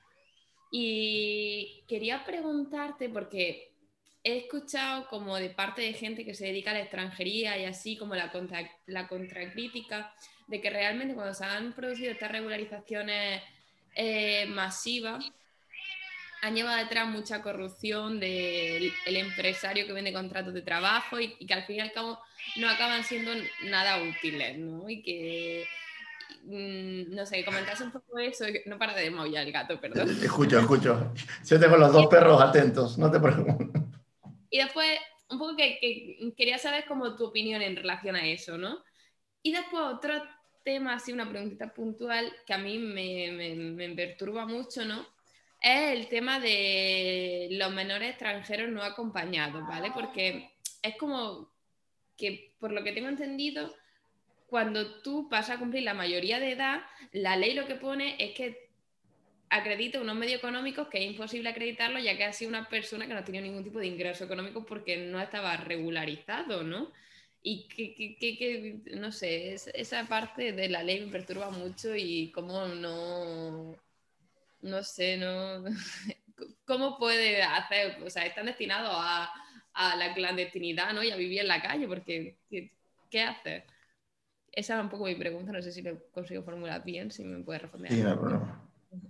Y quería preguntarte, porque he escuchado como de parte de gente que se dedica a la extranjería y así como la, contra, la contracrítica de que realmente cuando se han producido estas regularizaciones eh, masivas han llevado detrás mucha corrupción del el empresario que vende contratos de trabajo y, y que al fin y al cabo no acaban siendo nada útiles, ¿no? Y que, mmm, no sé, comentase un poco eso, no para de maullar el gato, perdón. Escucho, escucho. Yo tengo los dos perros atentos, no te preocupes. Y después, un poco que, que quería saber como tu opinión en relación a eso, ¿no? Y después otro tema, así una preguntita puntual que a mí me, me, me perturba mucho, ¿no? Es el tema de los menores extranjeros no acompañados, ¿vale? Porque es como que, por lo que tengo entendido, cuando tú pasas a cumplir la mayoría de edad, la ley lo que pone es que acredita unos medios económicos que es imposible acreditarlo, ya que ha sido una persona que no tenía ningún tipo de ingreso económico porque no estaba regularizado, ¿no? Y que, que, que, que no sé, esa parte de la ley me perturba mucho y cómo no... no sé, no... ¿Cómo puede hacer? O sea, están destinados a, a la clandestinidad, ¿no? Y a vivir en la calle, porque ¿qué, qué hace? Esa es un poco mi pregunta, no sé si lo consigo formular bien, si me puede responder. Sí, no hay problema.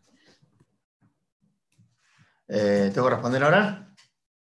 Eh, ¿Tengo que responder ahora?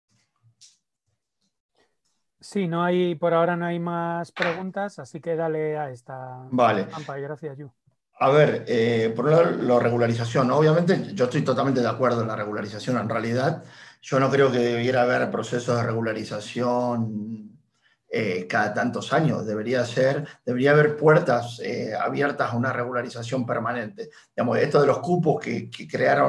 Sí, no hay, por ahora no hay más preguntas, así que dale a esta. Vale. Campa, y gracias, Yu. A ver, eh, por un lado, la regularización. Obviamente, yo estoy totalmente de acuerdo en la regularización. En realidad, yo no creo que debiera haber procesos de regularización eh, cada tantos años. Debería ser, debería haber puertas eh, abiertas a una regularización permanente. Digamos, esto de los cupos que, que crearon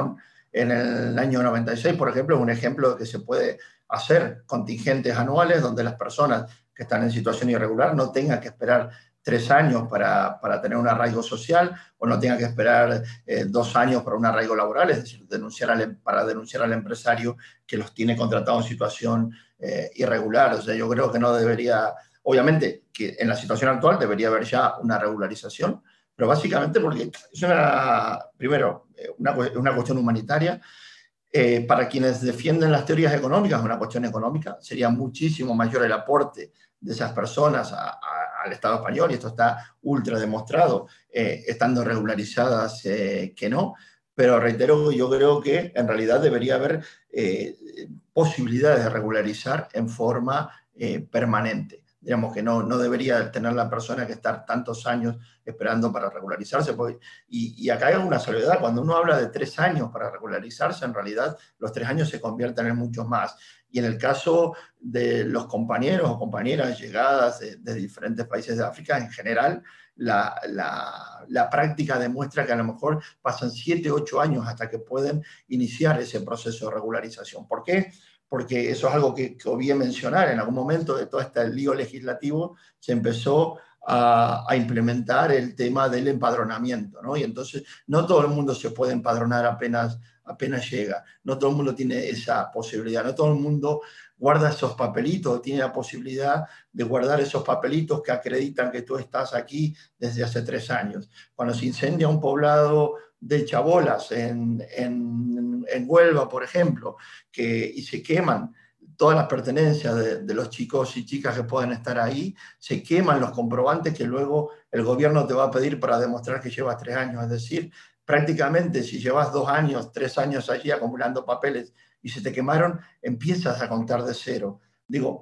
en el año noventa y seis, por ejemplo, es un ejemplo de que se puede hacer contingentes anuales donde las personas que están en situación irregular no tengan que esperar tres años para, para tener un arraigo social o no tengan que esperar eh, dos años para un arraigo laboral, es decir, denunciar al, para denunciar al empresario que los tiene contratados en situación eh, irregular. O sea, yo creo que no debería, obviamente que en la situación actual debería haber ya una regularización, pero básicamente porque es una, primero, una, una cuestión humanitaria. Eh, para quienes defienden las teorías económicas, es una cuestión económica, sería muchísimo mayor el aporte de esas personas a, a, al Estado español, y esto está ultra demostrado, eh, estando regularizadas eh, que no, pero reitero, yo creo que en realidad debería haber eh, posibilidades de regularizar en forma eh, permanente. Digamos que no, no debería tener la persona que estar tantos años esperando para regularizarse. Porque, y, y acá hay una salvedad, cuando uno habla de tres años para regularizarse, en realidad los tres años se convierten en muchos más. Y en el caso de los compañeros o compañeras llegadas de, de diferentes países de África, en general, la, la, la práctica demuestra que a lo mejor pasan siete, ocho años hasta que pueden iniciar ese proceso de regularización. ¿Por qué? Porque eso es algo que, que obvié mencionar. En algún momento de todo este lío legislativo se empezó a, a implementar el tema del empadronamiento, ¿no? Y entonces no todo el mundo se puede empadronar apenas, apenas llega. No todo el mundo tiene esa posibilidad. No todo el mundo guarda esos papelitos, tiene la posibilidad de guardar esos papelitos que acreditan que tú estás aquí desde hace tres años. Cuando se incendia un poblado de chabolas en, en, en Huelva, por ejemplo, que, y se queman todas las pertenencias de, de los chicos y chicas que pueden estar ahí, se queman los comprobantes que luego el gobierno te va a pedir para demostrar que llevas tres años. Es decir, prácticamente si llevas dos años, tres años allí acumulando papeles y se te quemaron, empiezas a contar de cero. Digo,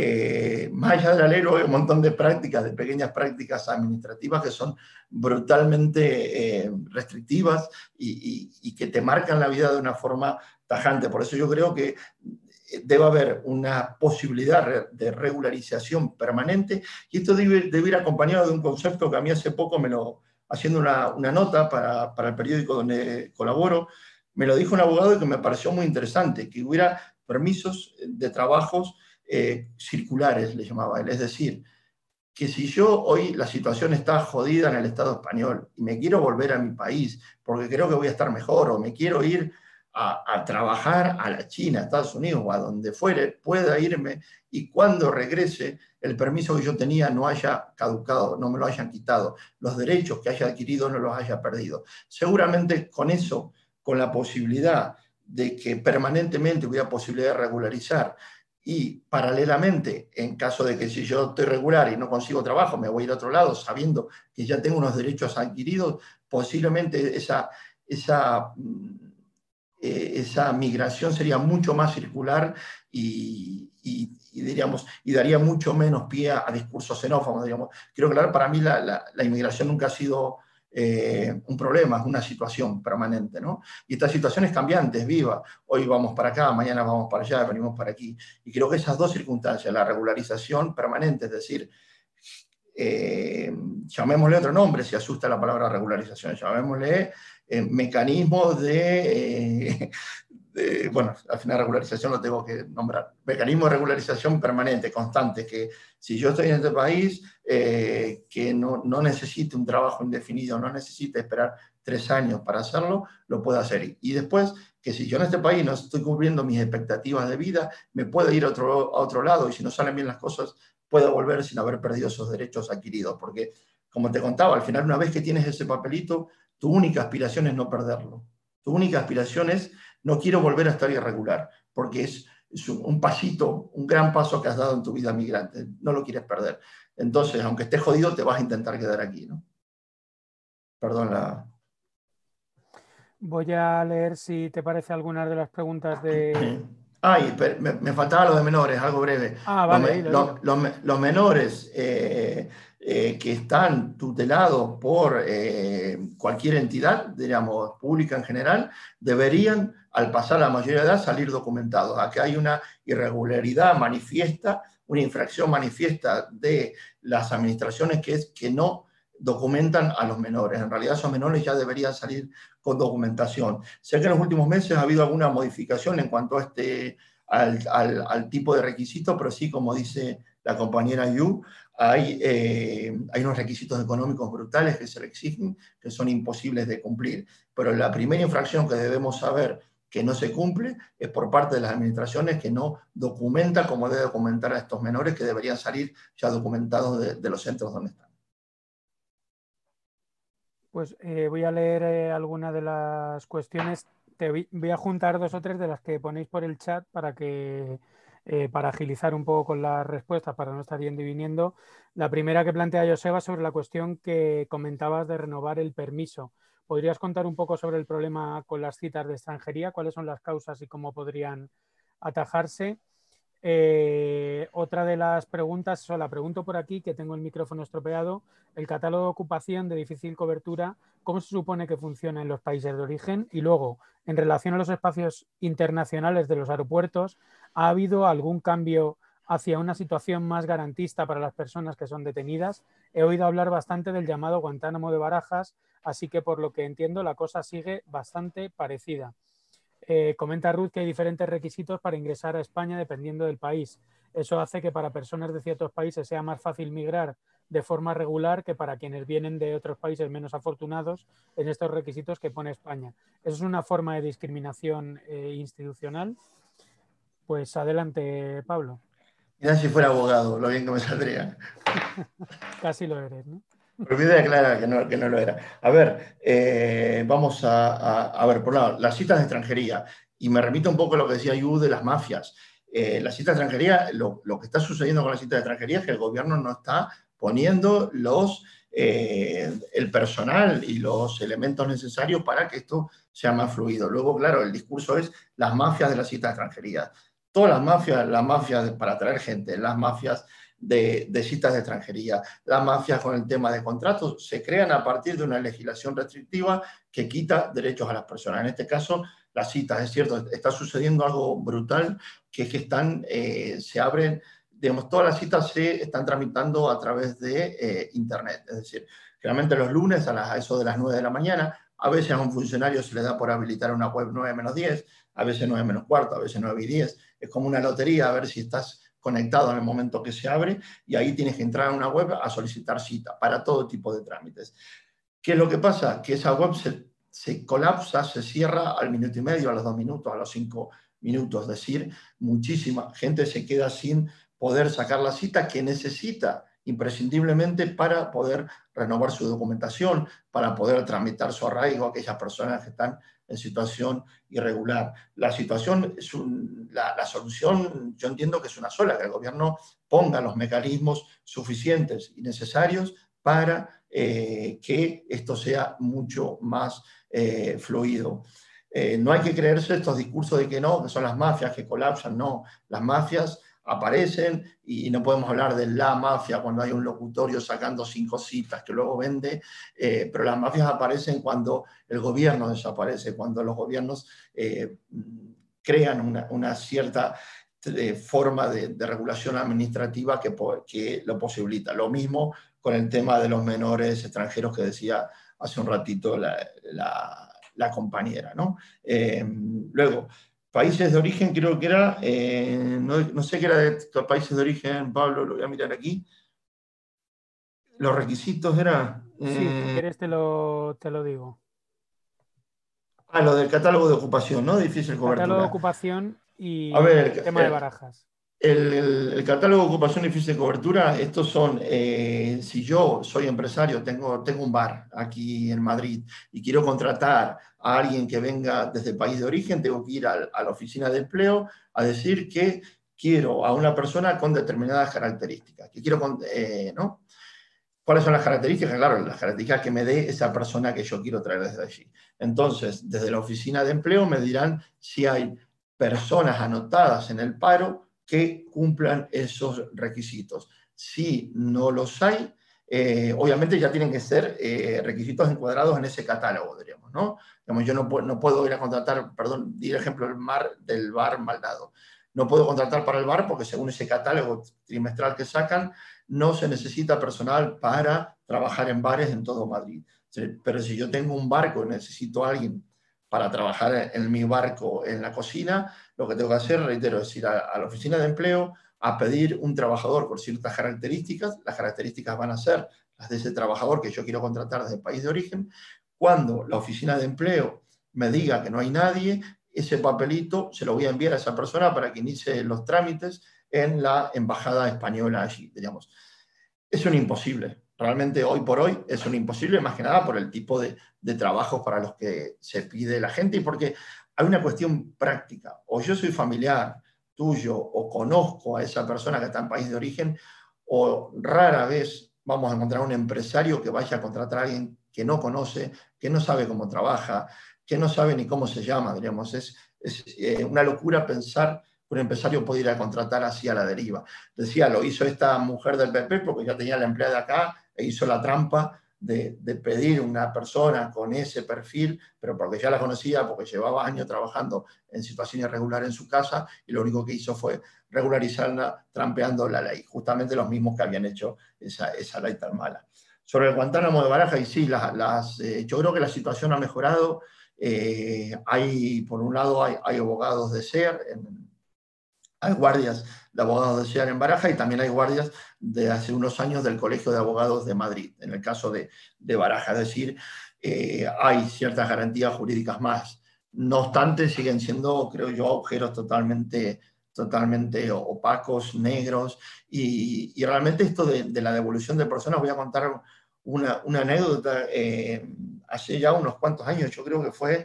Eh, más allá de la ley, hay un montón de prácticas, de pequeñas prácticas administrativas que son brutalmente eh, restrictivas y, y, y que te marcan la vida de una forma tajante. Por eso yo creo que debe haber una posibilidad de regularización permanente, y esto debe, debe ir acompañado de un concepto que a mí hace poco, me lo, haciendo una, una nota para, para el periódico donde colaboro, me lo dijo un abogado que me pareció muy interesante, que hubiera permisos de trabajos Eh, circulares, le llamaba él. Es decir, que si yo hoy la situación está jodida en el Estado español y me quiero volver a mi país porque creo que voy a estar mejor, o me quiero ir a, a trabajar a la China, a Estados Unidos o a donde fuere, pueda irme, y cuando regrese el permiso que yo tenía no haya caducado, no me lo hayan quitado, los derechos que haya adquirido no los haya perdido. Seguramente con eso, con la posibilidad de que permanentemente hubiera posibilidad de regularizar, y paralelamente, en caso de que si yo estoy regular y no consigo trabajo, me voy a ir a otro lado sabiendo que ya tengo unos derechos adquiridos, posiblemente esa, esa, eh, esa migración sería mucho más circular y, y, y, diríamos, y daría mucho menos pie a, a discursos xenófobos. Digamos. Creo que claro, para mí la, la, la inmigración nunca ha sido Eh, un problema, es una situación permanente, ¿no? Y esta situación es cambiante, es viva. Hoy vamos para acá, mañana vamos para allá, venimos para aquí. Y creo que esas dos circunstancias, la regularización permanente, es decir, eh, llamémosle otro nombre, si asusta la palabra regularización, llamémosle eh, mecanismos de, eh, de, bueno, al final regularización lo tengo que nombrar, mecanismo de regularización permanente, constante, que si yo estoy en este país, eh, que no, no necesite un trabajo indefinido, no necesite esperar tres años para hacerlo, lo puedo hacer. Y después, que si yo en este país no estoy cubriendo mis expectativas de vida, me puedo ir a otro, a otro lado, y si no salen bien las cosas, puedo volver sin haber perdido esos derechos adquiridos. Porque, como te contaba, al final, una vez que tienes ese papelito, tu única aspiración es no perderlo. Tu única aspiración es, no quiero volver a estar irregular, porque es, es un, un pasito, un gran paso que has dado en tu vida migrante, no lo quieres perder. Entonces, aunque estés jodido, te vas a intentar quedar aquí, ¿no? Perdón la... Voy a leer, si te parece, algunas de las preguntas de... Ay, me, me faltaba lo de menores, algo breve. Ah, vale. Los, los, los, los menores eh, eh, que están tutelados por eh, cualquier entidad, digamos, pública en general, deberían, al pasar la mayoría de edad, salir documentados. Aquí hay una irregularidad manifiesta, una infracción manifiesta de las administraciones, que es que no documentan a los menores. En realidad esos menores ya deberían salir con documentación. Sé que en los últimos meses ha habido alguna modificación en cuanto a este, al, al, al tipo de requisito, pero sí, como dice la compañera Yu, hay, eh, hay unos requisitos económicos brutales que se le exigen, que son imposibles de cumplir. Pero la primera infracción que debemos saber que no se cumple es por parte de las administraciones que no documenta como debe documentar a estos menores que deberían salir ya documentados de, de los centros donde están. Pues eh, voy a leer eh, algunas de las cuestiones. Te voy, voy a juntar dos o tres de las que ponéis por el chat para que eh, para agilizar un poco con las respuestas, para no estar yendo y viniendo. La primera que plantea Joseba sobre la cuestión que comentabas de renovar el permiso. ¿Podrías contar un poco sobre el problema con las citas de extranjería? ¿Cuáles son las causas y cómo podrían atajarse? Eh, otra de las preguntas, o la pregunto por aquí, que tengo el micrófono estropeado, el catálogo de ocupación de difícil cobertura, ¿cómo se supone que funciona en los países de origen? Y luego, en relación a los espacios internacionales de los aeropuertos, ¿ha habido algún cambio hacia una situación más garantista para las personas que son detenidas? He oído hablar bastante del llamado Guantánamo de Barajas, así que por lo que entiendo la cosa sigue bastante parecida. Eh, comenta Ruth que hay diferentes requisitos para ingresar a España dependiendo del país. Eso hace que para personas de ciertos países sea más fácil migrar de forma regular que para quienes vienen de otros países menos afortunados en estos requisitos que pone España. ¿Eso es una forma de discriminación eh, institucional? Pues adelante, Pablo. Mirá si fuera abogado, lo bien que me saldría. Casi lo eres, ¿no? Me olvidé de aclarar que no, que no lo era. A ver, eh, vamos a, a, a ver, por un lado, las citas de extranjería, y me remito un poco a lo que decía Yu de las mafias. Eh, las citas de extranjería, lo, lo que está sucediendo con las citas de extranjería es que el gobierno no está poniendo los, eh, el personal y los elementos necesarios para que esto sea más fluido. Luego, claro, el discurso es las mafias de las citas de extranjería. Todas las mafias, las mafias para atraer gente, las mafias De, de citas de extranjería. Las mafias con el tema de contratos se crean a partir de una legislación restrictiva que quita derechos a las personas. En este caso, las citas, es cierto, está sucediendo algo brutal, que es que están, eh, se abren, digamos, todas las citas se están tramitando a través de eh, Internet. Es decir, generalmente los lunes a, las, a eso de las nueve de la mañana, a veces a un funcionario se le da por habilitar una web nueve menos diez, a veces nueve menos cuarto, a veces nueve y diez. Es como una lotería, a ver si estás conectado en el momento que se abre, y ahí tienes que entrar a una web a solicitar cita para todo tipo de trámites. ¿Qué es lo que pasa? Que esa web se, se colapsa, se cierra al minuto y medio, a los dos minutos, a los cinco minutos. Es decir, muchísima gente se queda sin poder sacar la cita que necesita imprescindiblemente para poder renovar su documentación, para poder tramitar su arraigo a aquellas personas que están en situación irregular. La situación, es un, la, la solución, yo entiendo que es una sola, que el gobierno ponga los mecanismos suficientes y necesarios para eh, que esto sea mucho más eh, fluido. Eh, no hay que creerse estos discursos de que no, que son las mafias que colapsan, no. Las mafias aparecen y no podemos hablar de la mafia cuando hay un locutorio sacando cinco citas que luego vende, eh, pero las mafias aparecen cuando el gobierno desaparece, cuando los gobiernos eh, crean una, una cierta eh, forma de, de regulación administrativa que, que lo posibilita. Lo mismo con el tema de los menores extranjeros que decía hace un ratito la, la, la compañera, ¿no? Eh, luego, países de origen, creo que era, eh, no, no sé qué era de países de origen, Pablo, lo voy a mirar aquí. Los requisitos era... Eh, sí, si quieres te lo, te lo digo. Ah, lo del catálogo de ocupación, ¿no? Difícil cobertura. Catálogo de ocupación y a ver, el tema el, de Barajas. El, el, el catálogo de ocupación difícil cobertura, estos son, eh, si yo soy empresario, tengo, tengo un bar aquí en Madrid y quiero contratar a alguien que venga desde el país de origen, tengo que ir a, a la oficina de empleo a decir que quiero a una persona con determinadas características, que quiero, con, eh, ¿no? ¿Cuáles son las características? Claro, las características que me dé esa persona que yo quiero traer desde allí. Entonces, desde la oficina de empleo me dirán si hay personas anotadas en el paro que cumplan esos requisitos. Si no los hay, eh, obviamente ya tienen que ser eh, requisitos encuadrados en ese catálogo, diríamos, ¿no? Digamos, yo no, no puedo ir a contratar, perdón, di el ejemplo del, mar, del bar Maldado. No puedo contratar para el bar porque según ese catálogo trimestral que sacan, no se necesita personal para trabajar en bares en todo Madrid. ¿sí? Pero si yo tengo un barco y necesito a alguien para trabajar en mi barco en la cocina, lo que tengo que hacer, reitero, es ir a, a la oficina de empleo a pedir un trabajador con ciertas características. Las características van a ser las de ese trabajador que yo quiero contratar desde el país de origen. Cuando la oficina de empleo me diga que no hay nadie, ese papelito se lo voy a enviar a esa persona para que inicie los trámites en la embajada española allí, digamos. Es un imposible. Realmente hoy por hoy es un imposible, más que nada por el tipo de, de trabajos para los que se pide la gente y porque hay una cuestión práctica. O yo soy familiar tuyo o conozco a esa persona que está en país de origen, o rara vez vamos a encontrar un empresario que vaya a contratar a alguien que no conoce, que no sabe cómo trabaja, que no sabe ni cómo se llama, diríamos. Es, es eh, una locura pensar que un empresario puede ir a contratar así a la deriva. Decía, lo hizo esta mujer del P P porque ya tenía la empleada acá e hizo la trampa de, de pedir una persona con ese perfil, pero porque ya la conocía, porque llevaba años trabajando en situación irregular en su casa, y lo único que hizo fue regularizarla trampeando la ley, justamente los mismos que habían hecho esa, esa ley tan mala. Sobre el Guantánamo de Baraja, y sí, las, las, eh, yo creo que la situación ha mejorado. Eh, hay, por un lado, hay, hay abogados de S E A R, en, hay guardias de abogados de S E A R en Baraja, y también hay guardias de hace unos años del Colegio de Abogados de Madrid, en el caso de, de Baraja. Es decir, eh, hay ciertas garantías jurídicas más. No obstante, siguen siendo, creo yo, agujeros totalmente, totalmente opacos, negros, y, y realmente esto de, de la devolución de personas, voy a contar una, una anécdota. Eh, hace ya unos cuantos años, yo creo que fue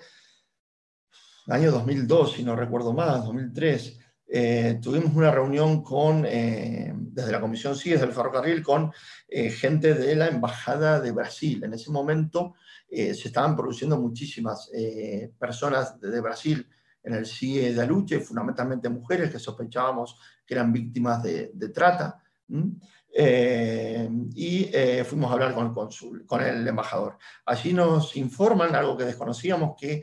el año dos mil dos, si no recuerdo más, dos mil tres, eh, tuvimos una reunión con, eh, desde la Comisión C I E S del ferrocarril, con eh, gente de la Embajada de Brasil. En ese momento eh, se estaban produciendo muchísimas eh, personas de, de Brasil en el C I E de Aluche, fundamentalmente mujeres que sospechábamos que eran víctimas de, de trata. ¿Mm? Eh, y eh, fuimos a hablar con el cónsul, con el embajador. Allí nos informan, algo que desconocíamos, que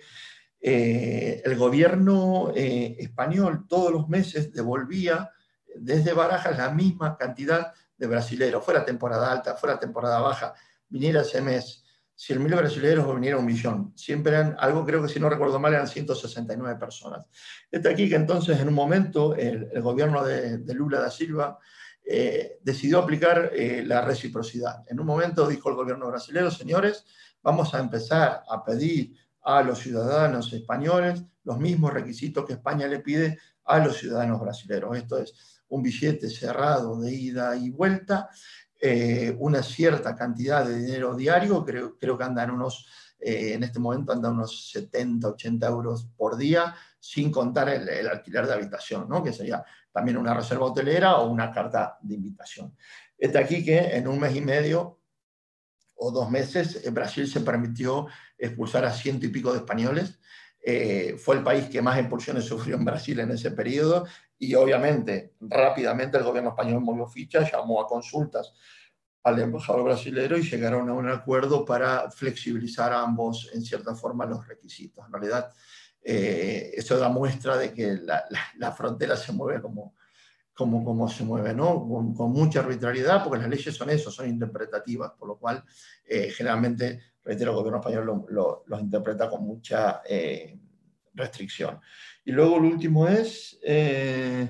Eh, el gobierno eh, español todos los meses devolvía desde Barajas la misma cantidad de brasileros, fuera temporada alta, fuera temporada baja, viniera ese mes cien mil brasileros o viniera un millón. Siempre eran, algo creo que si no recuerdo mal, eran ciento sesenta y nueve personas. Está aquí que entonces en un momento el, el gobierno de, de Lula da Silva eh, decidió aplicar eh, la reciprocidad. En un momento dijo el gobierno brasileño, señores, vamos a empezar a pedir a los ciudadanos españoles los mismos requisitos que España le pide a los ciudadanos brasileños. Esto es un billete cerrado de ida y vuelta, eh, una cierta cantidad de dinero diario, creo, creo que andan unos, eh, en este momento andan unos setenta, ochenta euros por día, sin contar el, el alquiler de habitación, ¿no? Que sería también una reserva hotelera o una carta de invitación. Está aquí que en un mes y medio o dos meses, Brasil se permitió expulsar a ciento y pico de españoles. Eh, fue el país que más expulsiones sufrió en Brasil en ese periodo, y obviamente rápidamente el gobierno español movió ficha, llamó a consultas al embajador brasilero y llegaron a un acuerdo para flexibilizar a ambos en cierta forma los requisitos. En realidad, eh, eso da muestra de que la, la, la frontera se mueve como, como, como se mueve, ¿no? Con, con mucha arbitrariedad, porque las leyes son eso, son interpretativas, por lo cual eh, generalmente, reitero, el gobierno español lo, lo, los interpreta con mucha eh, restricción. Y luego lo último es, eh,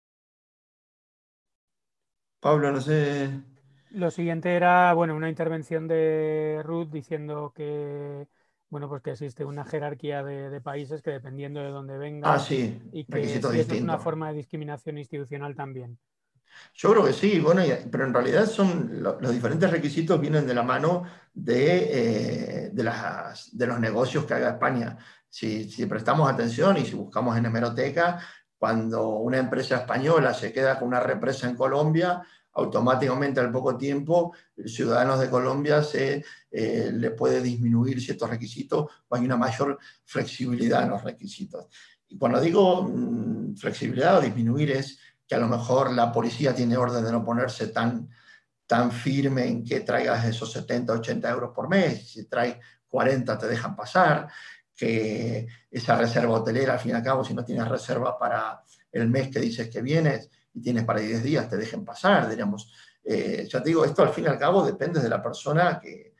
Pablo, no sé... Lo siguiente era, bueno, una intervención de Ruth diciendo que, bueno, pues que existe una jerarquía de, de países que dependiendo de dónde vengan, ah, sí, y que requisitos si eso es una distintos. forma de discriminación institucional también. Yo creo que sí, bueno, pero en realidad son los diferentes requisitos vienen de la mano de, eh, de, las, de los negocios que haga España. Si, si prestamos atención y si buscamos en hemeroteca, cuando una empresa española se queda con una represa en Colombia, automáticamente al poco tiempo, los ciudadanos de Colombia se eh, le puede disminuir ciertos requisitos o hay una mayor flexibilidad en los requisitos. Y cuando digo mmm, flexibilidad o disminuir es que a lo mejor la policía tiene orden de no ponerse tan, tan firme en que traigas esos setenta, ochenta euros por mes, si traes cuarenta te dejan pasar, que esa reserva hotelera, al fin y al cabo, si no tienes reserva para el mes que dices que vienes y tienes para diez días, te dejen pasar, diríamos. Eh, ya te digo, esto al fin y al cabo depende de la persona que,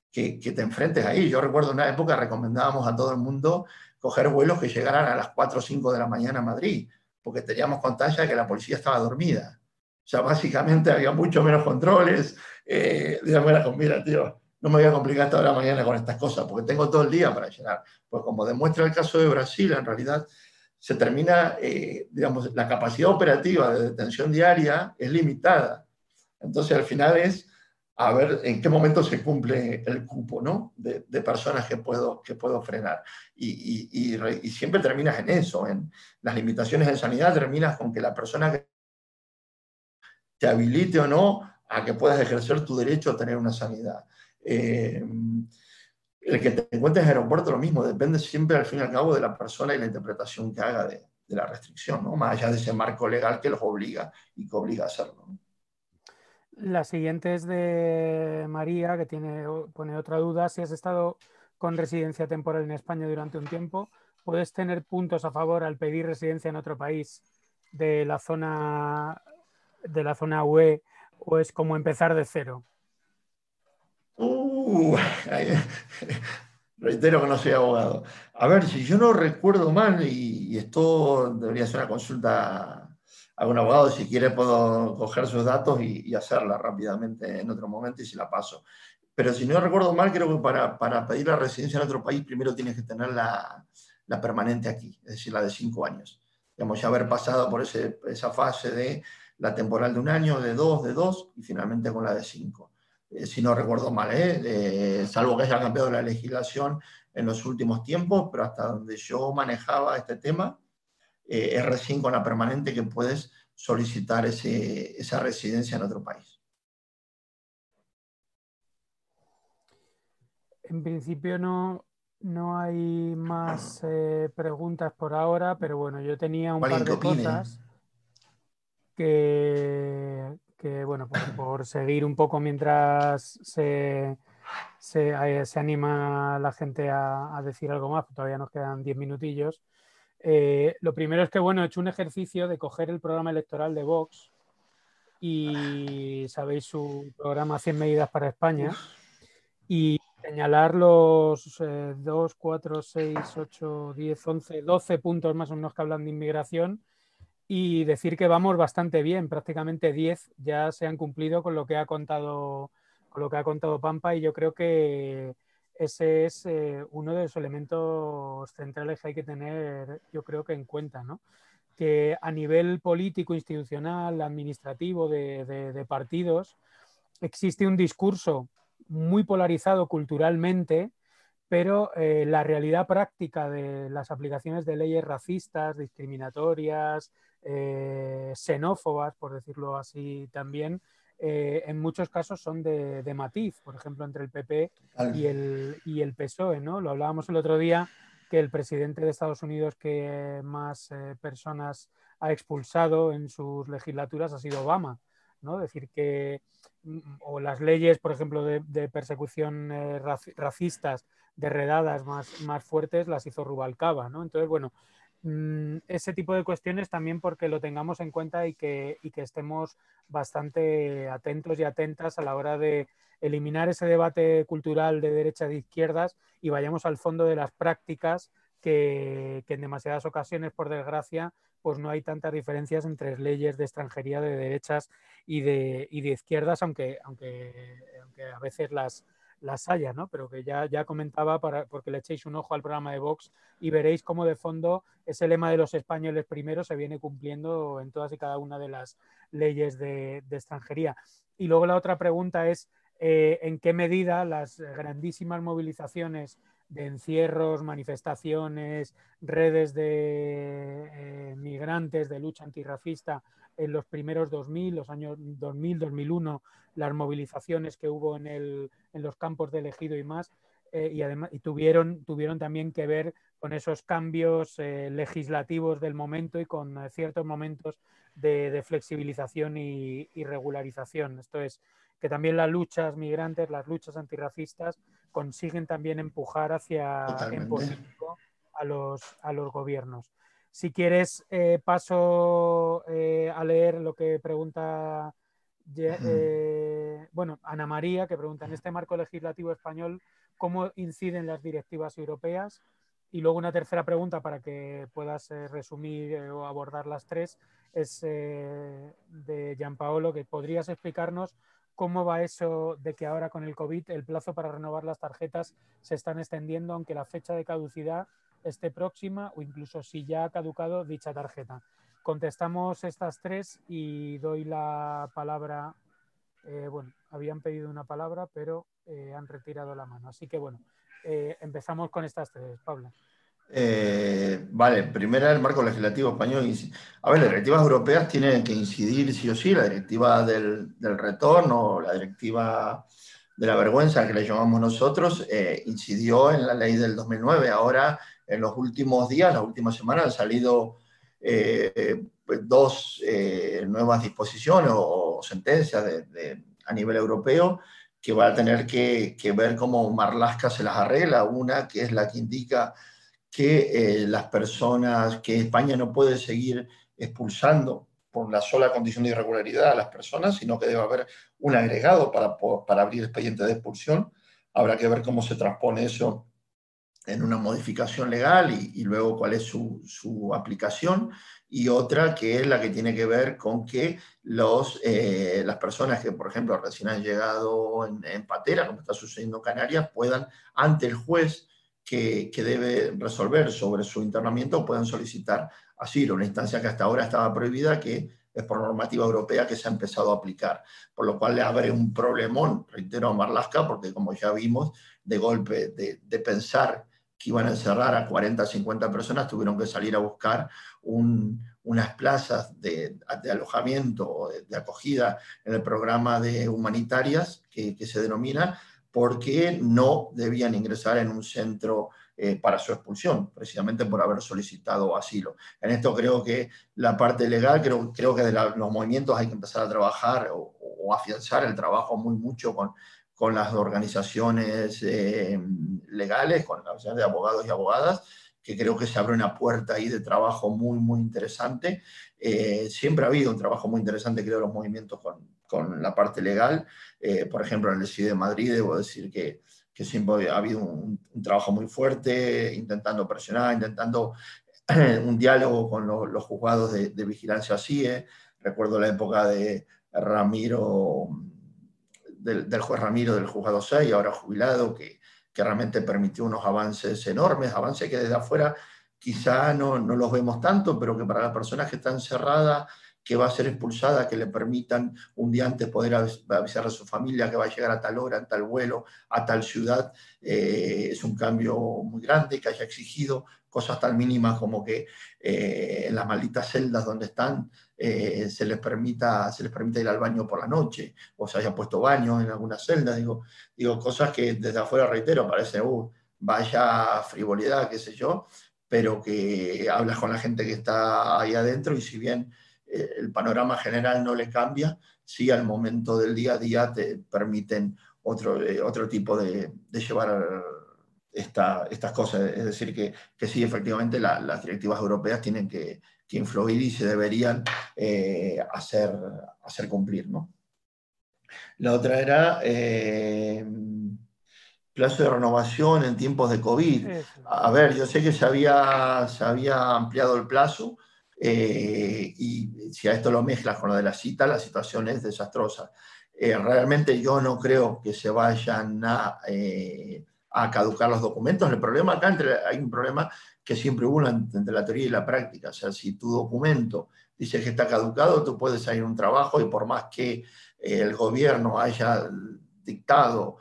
que, que te enfrentes ahí. Yo recuerdo en una época recomendábamos a todo el mundo coger vuelos que llegaran a las cuatro o cinco de la mañana a Madrid, porque teníamos constancia de que la policía estaba dormida. O sea, básicamente había mucho menos controles. Eh, digamos, era como, mira, tío, no me voy a complicar hasta ahora mañana con estas cosas, porque tengo todo el día para llenar. Pues como demuestra el caso de Brasil, en realidad se termina, eh, digamos, la capacidad operativa de detención diaria es limitada. Entonces, al final es a ver en qué momento se cumple el cupo, ¿no? De, de personas que puedo, que puedo frenar. Y, y, y, y siempre terminas en eso, en las limitaciones de sanidad, terminas con que la persona que te habilite o no a que puedas ejercer tu derecho a tener una sanidad. Eh, el que te encuentres en el aeropuerto, lo mismo, depende siempre al fin y al cabo de la persona y la interpretación que haga de, de la restricción, ¿no? Más allá de ese marco legal que los obliga y que obliga a hacerlo, ¿no? La siguiente es de María, que tiene, pone otra duda. Si has estado con residencia temporal en España durante un tiempo, ¿puedes tener puntos a favor al pedir residencia en otro país de la zona, de la zona U E, o es como empezar de cero? Uh, reitero que no soy abogado. A ver, si yo no recuerdo mal, y, y esto debería ser una consulta a un abogado, si quiere puedo coger sus datos y, y hacerla rápidamente en otro momento y si la paso. Pero si no recuerdo mal, creo que para, para pedir la residencia en otro país, primero tienes que tener la, la permanente aquí, es decir, la de cinco años. Digamos, ya haber pasado por ese, esa fase de la temporal de un año, de dos, de dos, y finalmente con la de cinco. Eh, si no recuerdo mal, ¿eh? Eh, salvo que haya cambiado la legislación en los últimos tiempos, pero hasta donde yo manejaba este tema, eh, es recién con la permanente que puedes solicitar ese, esa residencia en otro país. En principio no, no hay más eh, preguntas por ahora, pero bueno, yo tenía un par de cosas que, que bueno, por, por seguir un poco mientras se, se, eh, se anima la gente a, a decir algo más, todavía nos quedan diez minutillos. Eh, lo primero es que, bueno, he hecho un ejercicio de coger el programa electoral de Vox y, sabéis, su programa cien medidas para España, y señalar los eh, dos, cuatro, seis, ocho, diez, once, doce puntos más o menos que hablan de inmigración y decir que vamos bastante bien, prácticamente diez ya se han cumplido con lo que ha contado, con lo que ha contado Pampa, y yo creo que ese es eh, uno de los elementos centrales que hay que tener, yo creo que en cuenta, ¿no? Que a nivel político, institucional, administrativo, de, de, de partidos, existe un discurso muy polarizado culturalmente, pero eh, la realidad práctica de las aplicaciones de leyes racistas, discriminatorias, eh, xenófobas, por decirlo así también, eh, en muchos casos son de, de matiz, por ejemplo, entre el P P y el, y el P S O E, ¿no? Lo hablábamos el otro día, que el presidente de Estados Unidos que más eh, personas ha expulsado en sus legislaturas ha sido Obama, ¿no? Decir que, o las leyes, por ejemplo, de, de persecución eh, racistas, de redadas más, más fuertes, las hizo Rubalcaba, ¿no? Entonces, bueno, mmm, ese tipo de cuestiones también porque lo tengamos en cuenta y que, y que estemos bastante atentos y atentas a la hora de eliminar ese debate cultural de derecha e de izquierdas y vayamos al fondo de las prácticas que, que en demasiadas ocasiones, por desgracia, pues no hay tantas diferencias entre leyes de extranjería de derechas y de, y de izquierdas, aunque, aunque, aunque a veces las, las haya, ¿no? Pero que ya, ya comentaba para, porque le echéis un ojo al programa de Vox y veréis cómo de fondo ese lema de los españoles primero se viene cumpliendo en todas y cada una de las leyes de, de extranjería. Y luego la otra pregunta es eh, en qué medida las grandísimas movilizaciones de encierros, manifestaciones, redes de eh, migrantes, de lucha antirracista en los primeros dos mil, los años dos mil, dos mil uno, las movilizaciones que hubo en, el, en los campos de Ejido y más, eh, y además y tuvieron, tuvieron también que ver con esos cambios eh, legislativos del momento y con eh, ciertos momentos de, de flexibilización y, y regularización. Esto es, que también las luchas migrantes, las luchas antirracistas, consiguen también empujar hacia Totalmente. en positivo a los, a los gobiernos. Si quieres, eh, paso eh, a leer lo que pregunta Eh, bueno, Ana María, que pregunta, en este marco legislativo español, ¿cómo inciden las directivas europeas? Y luego una tercera pregunta para que puedas eh, resumir eh, o abordar las tres, es eh, de Gianpaolo, que podrías explicarnos cómo va eso de que ahora con el COVID el plazo para renovar las tarjetas se están extendiendo, aunque la fecha de caducidad esté próxima o incluso si ya ha caducado dicha tarjeta. Contestamos estas tres y doy la palabra. Eh, bueno, habían pedido una palabra, pero eh, han retirado la mano. Así que bueno, eh, empezamos con estas tres. Pablo. Eh, vale, primera el marco legislativo español. A ver, las directivas europeas tienen que incidir sí o sí, la directiva del, del retorno, la directiva de la vergüenza, que le llamamos nosotros, eh, incidió en la ley del dos mil nueve. Ahora, en los últimos días, las últimas semanas, han salido eh, dos eh, nuevas disposiciones o, o sentencias de, de, a nivel europeo que va a tener que, que ver cómo Marlaska se las arregla. Una que es la que indica que eh, las personas, que España no puede seguir expulsando por la sola condición de irregularidad a las personas, sino que debe haber un agregado para, para abrir expedientes de expulsión. Habrá que ver cómo se transpone eso en una modificación legal y, y luego cuál es su, su aplicación. Y otra que es la que tiene que ver con que los, eh, las personas que, por ejemplo, recién han llegado en, en patera, como está sucediendo en Canarias, puedan, ante el juez que, que debe resolver sobre su internamiento, puedan solicitar asilo, una instancia que hasta ahora estaba prohibida, que es por normativa europea que se ha empezado a aplicar, por lo cual le abre un problemón, reitero, a Marlaska, porque como ya vimos, de golpe de, de pensar que iban a encerrar a cuarenta, cincuenta personas, tuvieron que salir a buscar un, unas plazas de, de alojamiento, de, de acogida en el programa de humanitarias que, que se denomina, porque no debían ingresar en un centro eh, para su expulsión, precisamente por haber solicitado asilo. En esto creo que la parte legal, creo, creo que de la, los movimientos hay que empezar a trabajar o, o afianzar el trabajo muy mucho con, con las organizaciones eh, legales, con las organizaciones de abogados y abogadas, que creo que se abre una puerta ahí de trabajo muy, muy interesante. Eh, siempre ha habido un trabajo muy interesante, creo, los movimientos con, con la parte legal. Eh, por ejemplo, en el C I D de Madrid, debo decir que, que siempre ha habido un, un trabajo muy fuerte, intentando presionar, intentando un diálogo con lo, los juzgados de, de vigilancia C I E. Recuerdo la época de Ramiro, del, del juez Ramiro del juzgado seis, ahora jubilado, que, que realmente permitió unos avances enormes, avances que desde afuera quizá no, no los vemos tanto, pero que para la persona que está encerrada, que va a ser expulsada, que le permitan un día antes poder avisar a su familia que va a llegar a tal hora, a tal vuelo, a tal ciudad, eh, es un cambio muy grande, que haya exigido cosas tan mínimas como que eh, en las malditas celdas donde están eh, se, les permita, se les permita ir al baño por la noche, o se haya puesto baños en algunas celdas, digo, digo cosas que desde afuera, reitero, parece, uh, vaya frivolidad, qué sé yo, pero que hablas con la gente que está ahí adentro y si bien eh, el panorama general no le cambia, sí al momento del día a día te permiten otro, eh, otro tipo de, de llevar esta, estas cosas. Es decir, que, que sí, efectivamente la, las directivas europeas tienen que, que influir y se deberían eh, hacer, hacer cumplir, ¿no? La otra era... Eh, plazo de renovación en tiempos de COVID. A ver, yo sé que se había, se había ampliado el plazo eh, y si a esto lo mezclas con lo de la cita, la situación es desastrosa. Eh, realmente yo no creo que se vayan a, eh, a caducar los documentos. El problema acá, entre, hay un problema que siempre hubo entre la teoría y la práctica. O sea, si tu documento dice que está caducado, tú puedes salir a un trabajo y por más que eh, el gobierno haya dictado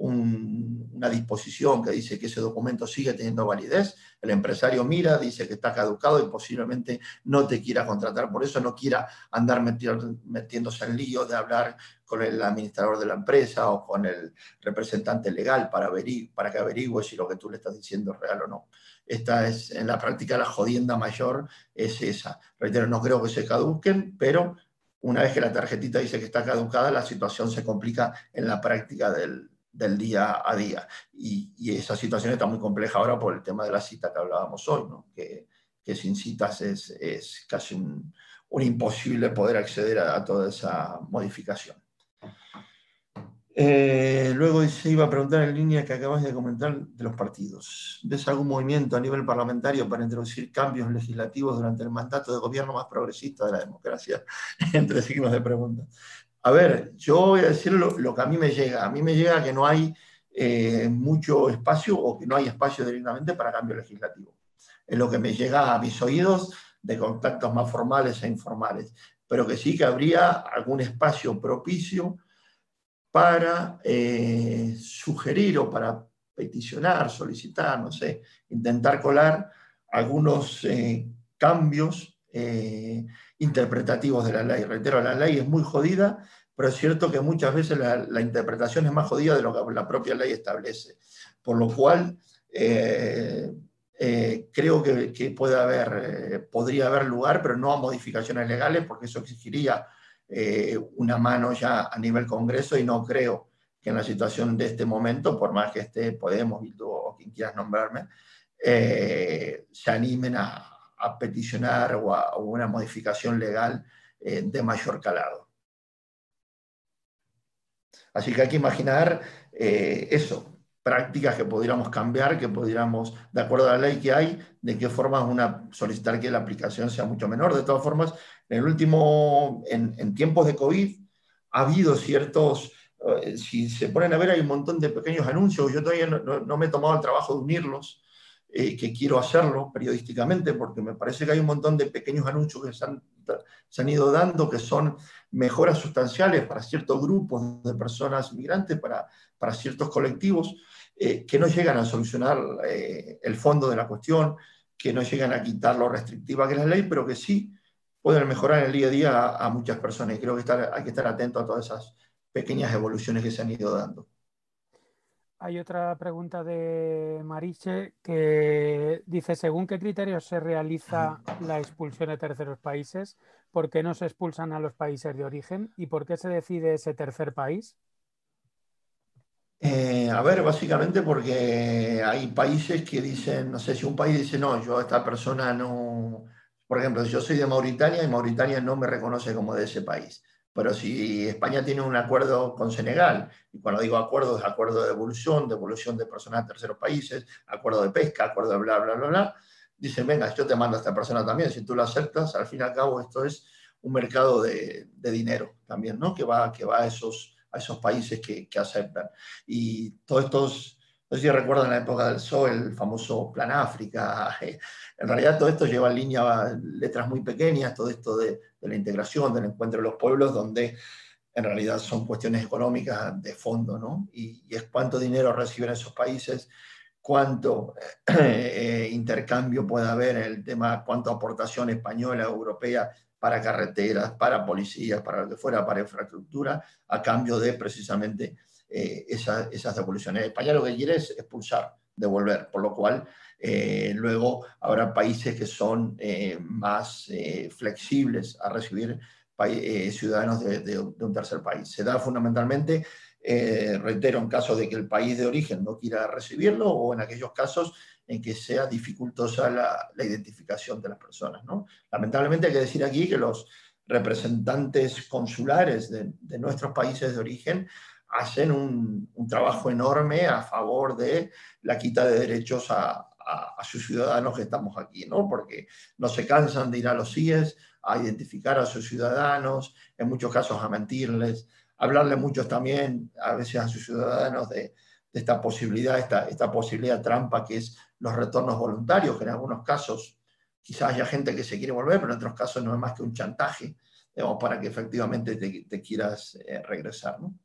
Un, una disposición que dice que ese documento sigue teniendo validez, el empresario mira, dice que está caducado y posiblemente no te quiera contratar, por eso no quiera andar metiendo, metiéndose en lío de hablar con el administrador de la empresa o con el representante legal para, averigu para que averigüe si lo que tú le estás diciendo es real o no. Esta es, en la práctica, la jodienda mayor es esa. Reitero, no creo que se caduquen, pero una vez que la tarjetita dice que está caducada, la situación se complica en la práctica del del día a día. Y, y esa situación está muy compleja ahora por el tema de la cita que hablábamos hoy, ¿no? que, que sin citas es, es casi un, un imposible poder acceder a, a toda esa modificación. Eh, luego se iba a preguntar en línea que acabas de comentar de los partidos. ¿Ves algún movimiento a nivel parlamentario para introducir cambios legislativos durante el mandato de gobierno más progresista de la democracia? Entre signos de pregunta. A ver, yo voy a decir lo, lo que a mí me llega. A mí me llega que no hay eh, mucho espacio o que no hay espacio directamente para cambio legislativo. Es lo que me llega a mis oídos de contactos más formales e informales. Pero que sí que habría algún espacio propicio para eh, sugerir o para peticionar, solicitar, no sé, intentar colar algunos eh, cambios eh, interpretativos de la ley. Reitero, la ley es muy jodida, pero es cierto que muchas veces la, la interpretación es más jodida de lo que la propia ley establece. Por lo cual, eh, eh, creo que, que puede haber, eh, podría haber lugar, pero no a modificaciones legales, porque eso exigiría Eh, una mano ya a nivel Congreso, y no creo que en la situación de este momento, por más que esté Podemos, Bildu o quien quieras nombrarme, eh, se animen a, a peticionar o a, a una modificación legal eh, de mayor calado. Así que hay que imaginar eh, eso, prácticas que pudiéramos cambiar, que pudiéramos, de acuerdo a la ley que hay, de qué forma una, solicitar que la aplicación sea mucho menor. De todas formas, en el último, en, en tiempos de COVID, ha habido ciertos, eh, si se ponen a ver, hay un montón de pequeños anuncios. Yo todavía no, no, no me he tomado el trabajo de unirlos, eh, que quiero hacerlo periodísticamente, porque me parece que hay un montón de pequeños anuncios que se han, se han ido dando, que son mejoras sustanciales para ciertos grupos de personas migrantes, para, para ciertos colectivos, eh, que no llegan a solucionar eh, el fondo de la cuestión, que no llegan a quitar lo restrictiva que es la ley, pero que sí pueden mejorar en el día a día a, a muchas personas. Y creo que estar, hay que estar atento a todas esas pequeñas evoluciones que se han ido dando. Hay otra pregunta de Mariche que dice, ¿según qué criterios se realiza la expulsión de terceros países? ¿Por qué no se expulsan a los países de origen? ¿Y por qué se decide ese tercer país? Eh, a ver, básicamente porque hay países que dicen, no sé, si un país dice, no, yo a esta persona no... Por ejemplo, yo soy de Mauritania y Mauritania no me reconoce como de ese país. Pero si España tiene un acuerdo con Senegal, y cuando digo acuerdo, es acuerdo de devolución, devolución de personas a terceros países, acuerdo de pesca, acuerdo de bla, bla, bla, bla, dicen, venga, yo te mando a esta persona también, si tú lo aceptas, al fin y al cabo esto es un mercado de, de dinero también, ¿no? Que va, que va a, esos, a esos países que, que aceptan. Y todos estos, no sé si recuerdan la época del P S O E, el famoso Plan África, en realidad todo esto lleva en línea letras muy pequeñas, todo esto de, de la integración, del encuentro de los pueblos, donde en realidad son cuestiones económicas de fondo, ¿no? Y, y es cuánto dinero reciben esos países, cuánto eh, intercambio puede haber en el tema, cuánta aportación española, europea, para carreteras, para policías, para lo que fuera, para infraestructura, a cambio de precisamente eh, esa, esas devoluciones. España lo que quiere es expulsar, devolver, por lo cual eh, luego habrá países que son eh, más eh, flexibles a recibir eh, ciudadanos de, de, de un tercer país. Se da fundamentalmente, eh, reitero, en caso de que el país de origen no quiera recibirlo o en aquellos casos en que sea dificultosa la, la identificación de las personas, ¿no? Lamentablemente hay que decir aquí que los representantes consulares de, de nuestros países de origen hacen un, un trabajo enorme a favor de la quita de derechos a, a, a sus ciudadanos que estamos aquí, ¿no? Porque no se cansan de ir a los C I E S, a identificar a sus ciudadanos, en muchos casos a mentirles, hablarle muchos también a veces a sus ciudadanos de, de esta posibilidad, esta, esta posibilidad trampa que es los retornos voluntarios, que en algunos casos quizás haya gente que se quiere volver, pero en otros casos no es más que un chantaje, digamos, para que efectivamente te, te quieras eh, regresar, ¿no?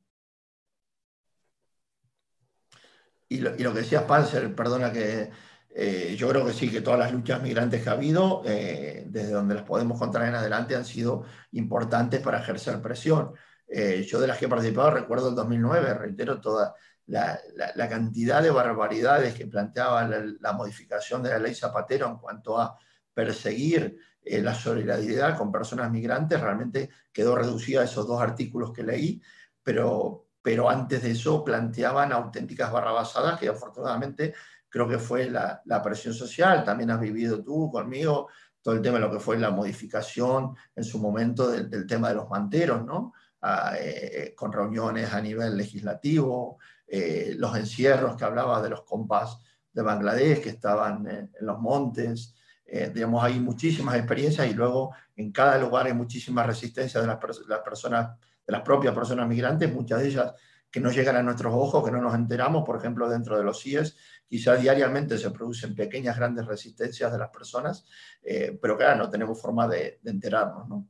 Y lo, y lo que decías, Panzer, perdona que eh, yo creo que sí, que todas las luchas migrantes que ha habido, eh, desde donde las podemos contar en adelante, han sido importantes para ejercer presión. Eh, yo de las que he participado recuerdo el dos mil nueve, reitero, toda la, la, la cantidad de barbaridades que planteaba la, la modificación de la ley Zapatero en cuanto a perseguir eh, la solidaridad con personas migrantes, realmente quedó reducida a esos dos artículos que leí, pero... pero antes de eso planteaban auténticas barrabasadas que afortunadamente creo que fue la, la presión social. También has vivido tú conmigo todo el tema de lo que fue la modificación en su momento del, del tema de los manteros, ¿no? a, eh, con reuniones a nivel legislativo, eh, los encierros que hablaba de los compas de Bangladesh que estaban en, en los montes. Eh, digamos, hay muchísimas experiencias y luego en cada lugar hay muchísimas resistencias de las, pers las personas, de las propias personas migrantes, muchas de ellas que no llegan a nuestros ojos, que no nos enteramos. Por ejemplo, dentro de los C I E S, quizá diariamente se producen pequeñas, grandes resistencias de las personas, eh, pero claro, no tenemos forma de, de enterarnos, ¿no?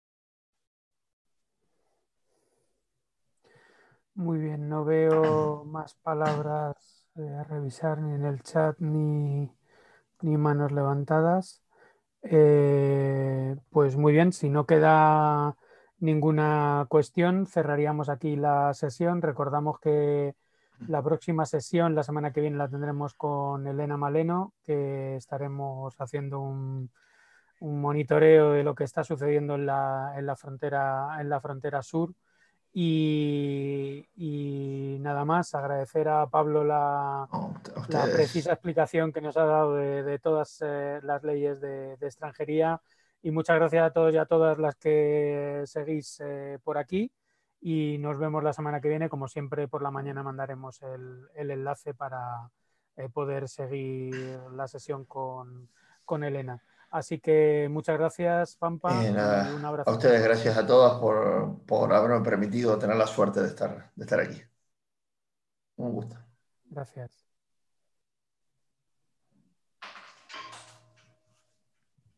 Muy bien, no veo más palabras eh, a revisar ni en el chat ni, ni manos levantadas. Eh, pues muy bien, si no queda ninguna cuestión, cerraríamos aquí la sesión. Recordamos que la próxima sesión, la semana que viene, la tendremos con Elena Maleno, que estaremos haciendo un, un monitoreo de lo que está sucediendo en la, en la, frontera, en la frontera sur. Y, y nada más, agradecer a Pablo la, la precisa explicación que nos ha dado de, de todas eh, las leyes de, de extranjería, y muchas gracias a todos y a todas las que seguís eh, por aquí, y nos vemos la semana que viene. Como siempre, por la mañana mandaremos el, el enlace para eh, poder seguir la sesión con, con Elena. Así que muchas gracias, Pampa, Eh, y nada, un abrazo. a ustedes, gracias a todas por, por haberme permitido tener la suerte de estar, de estar aquí. Un gusto. Gracias.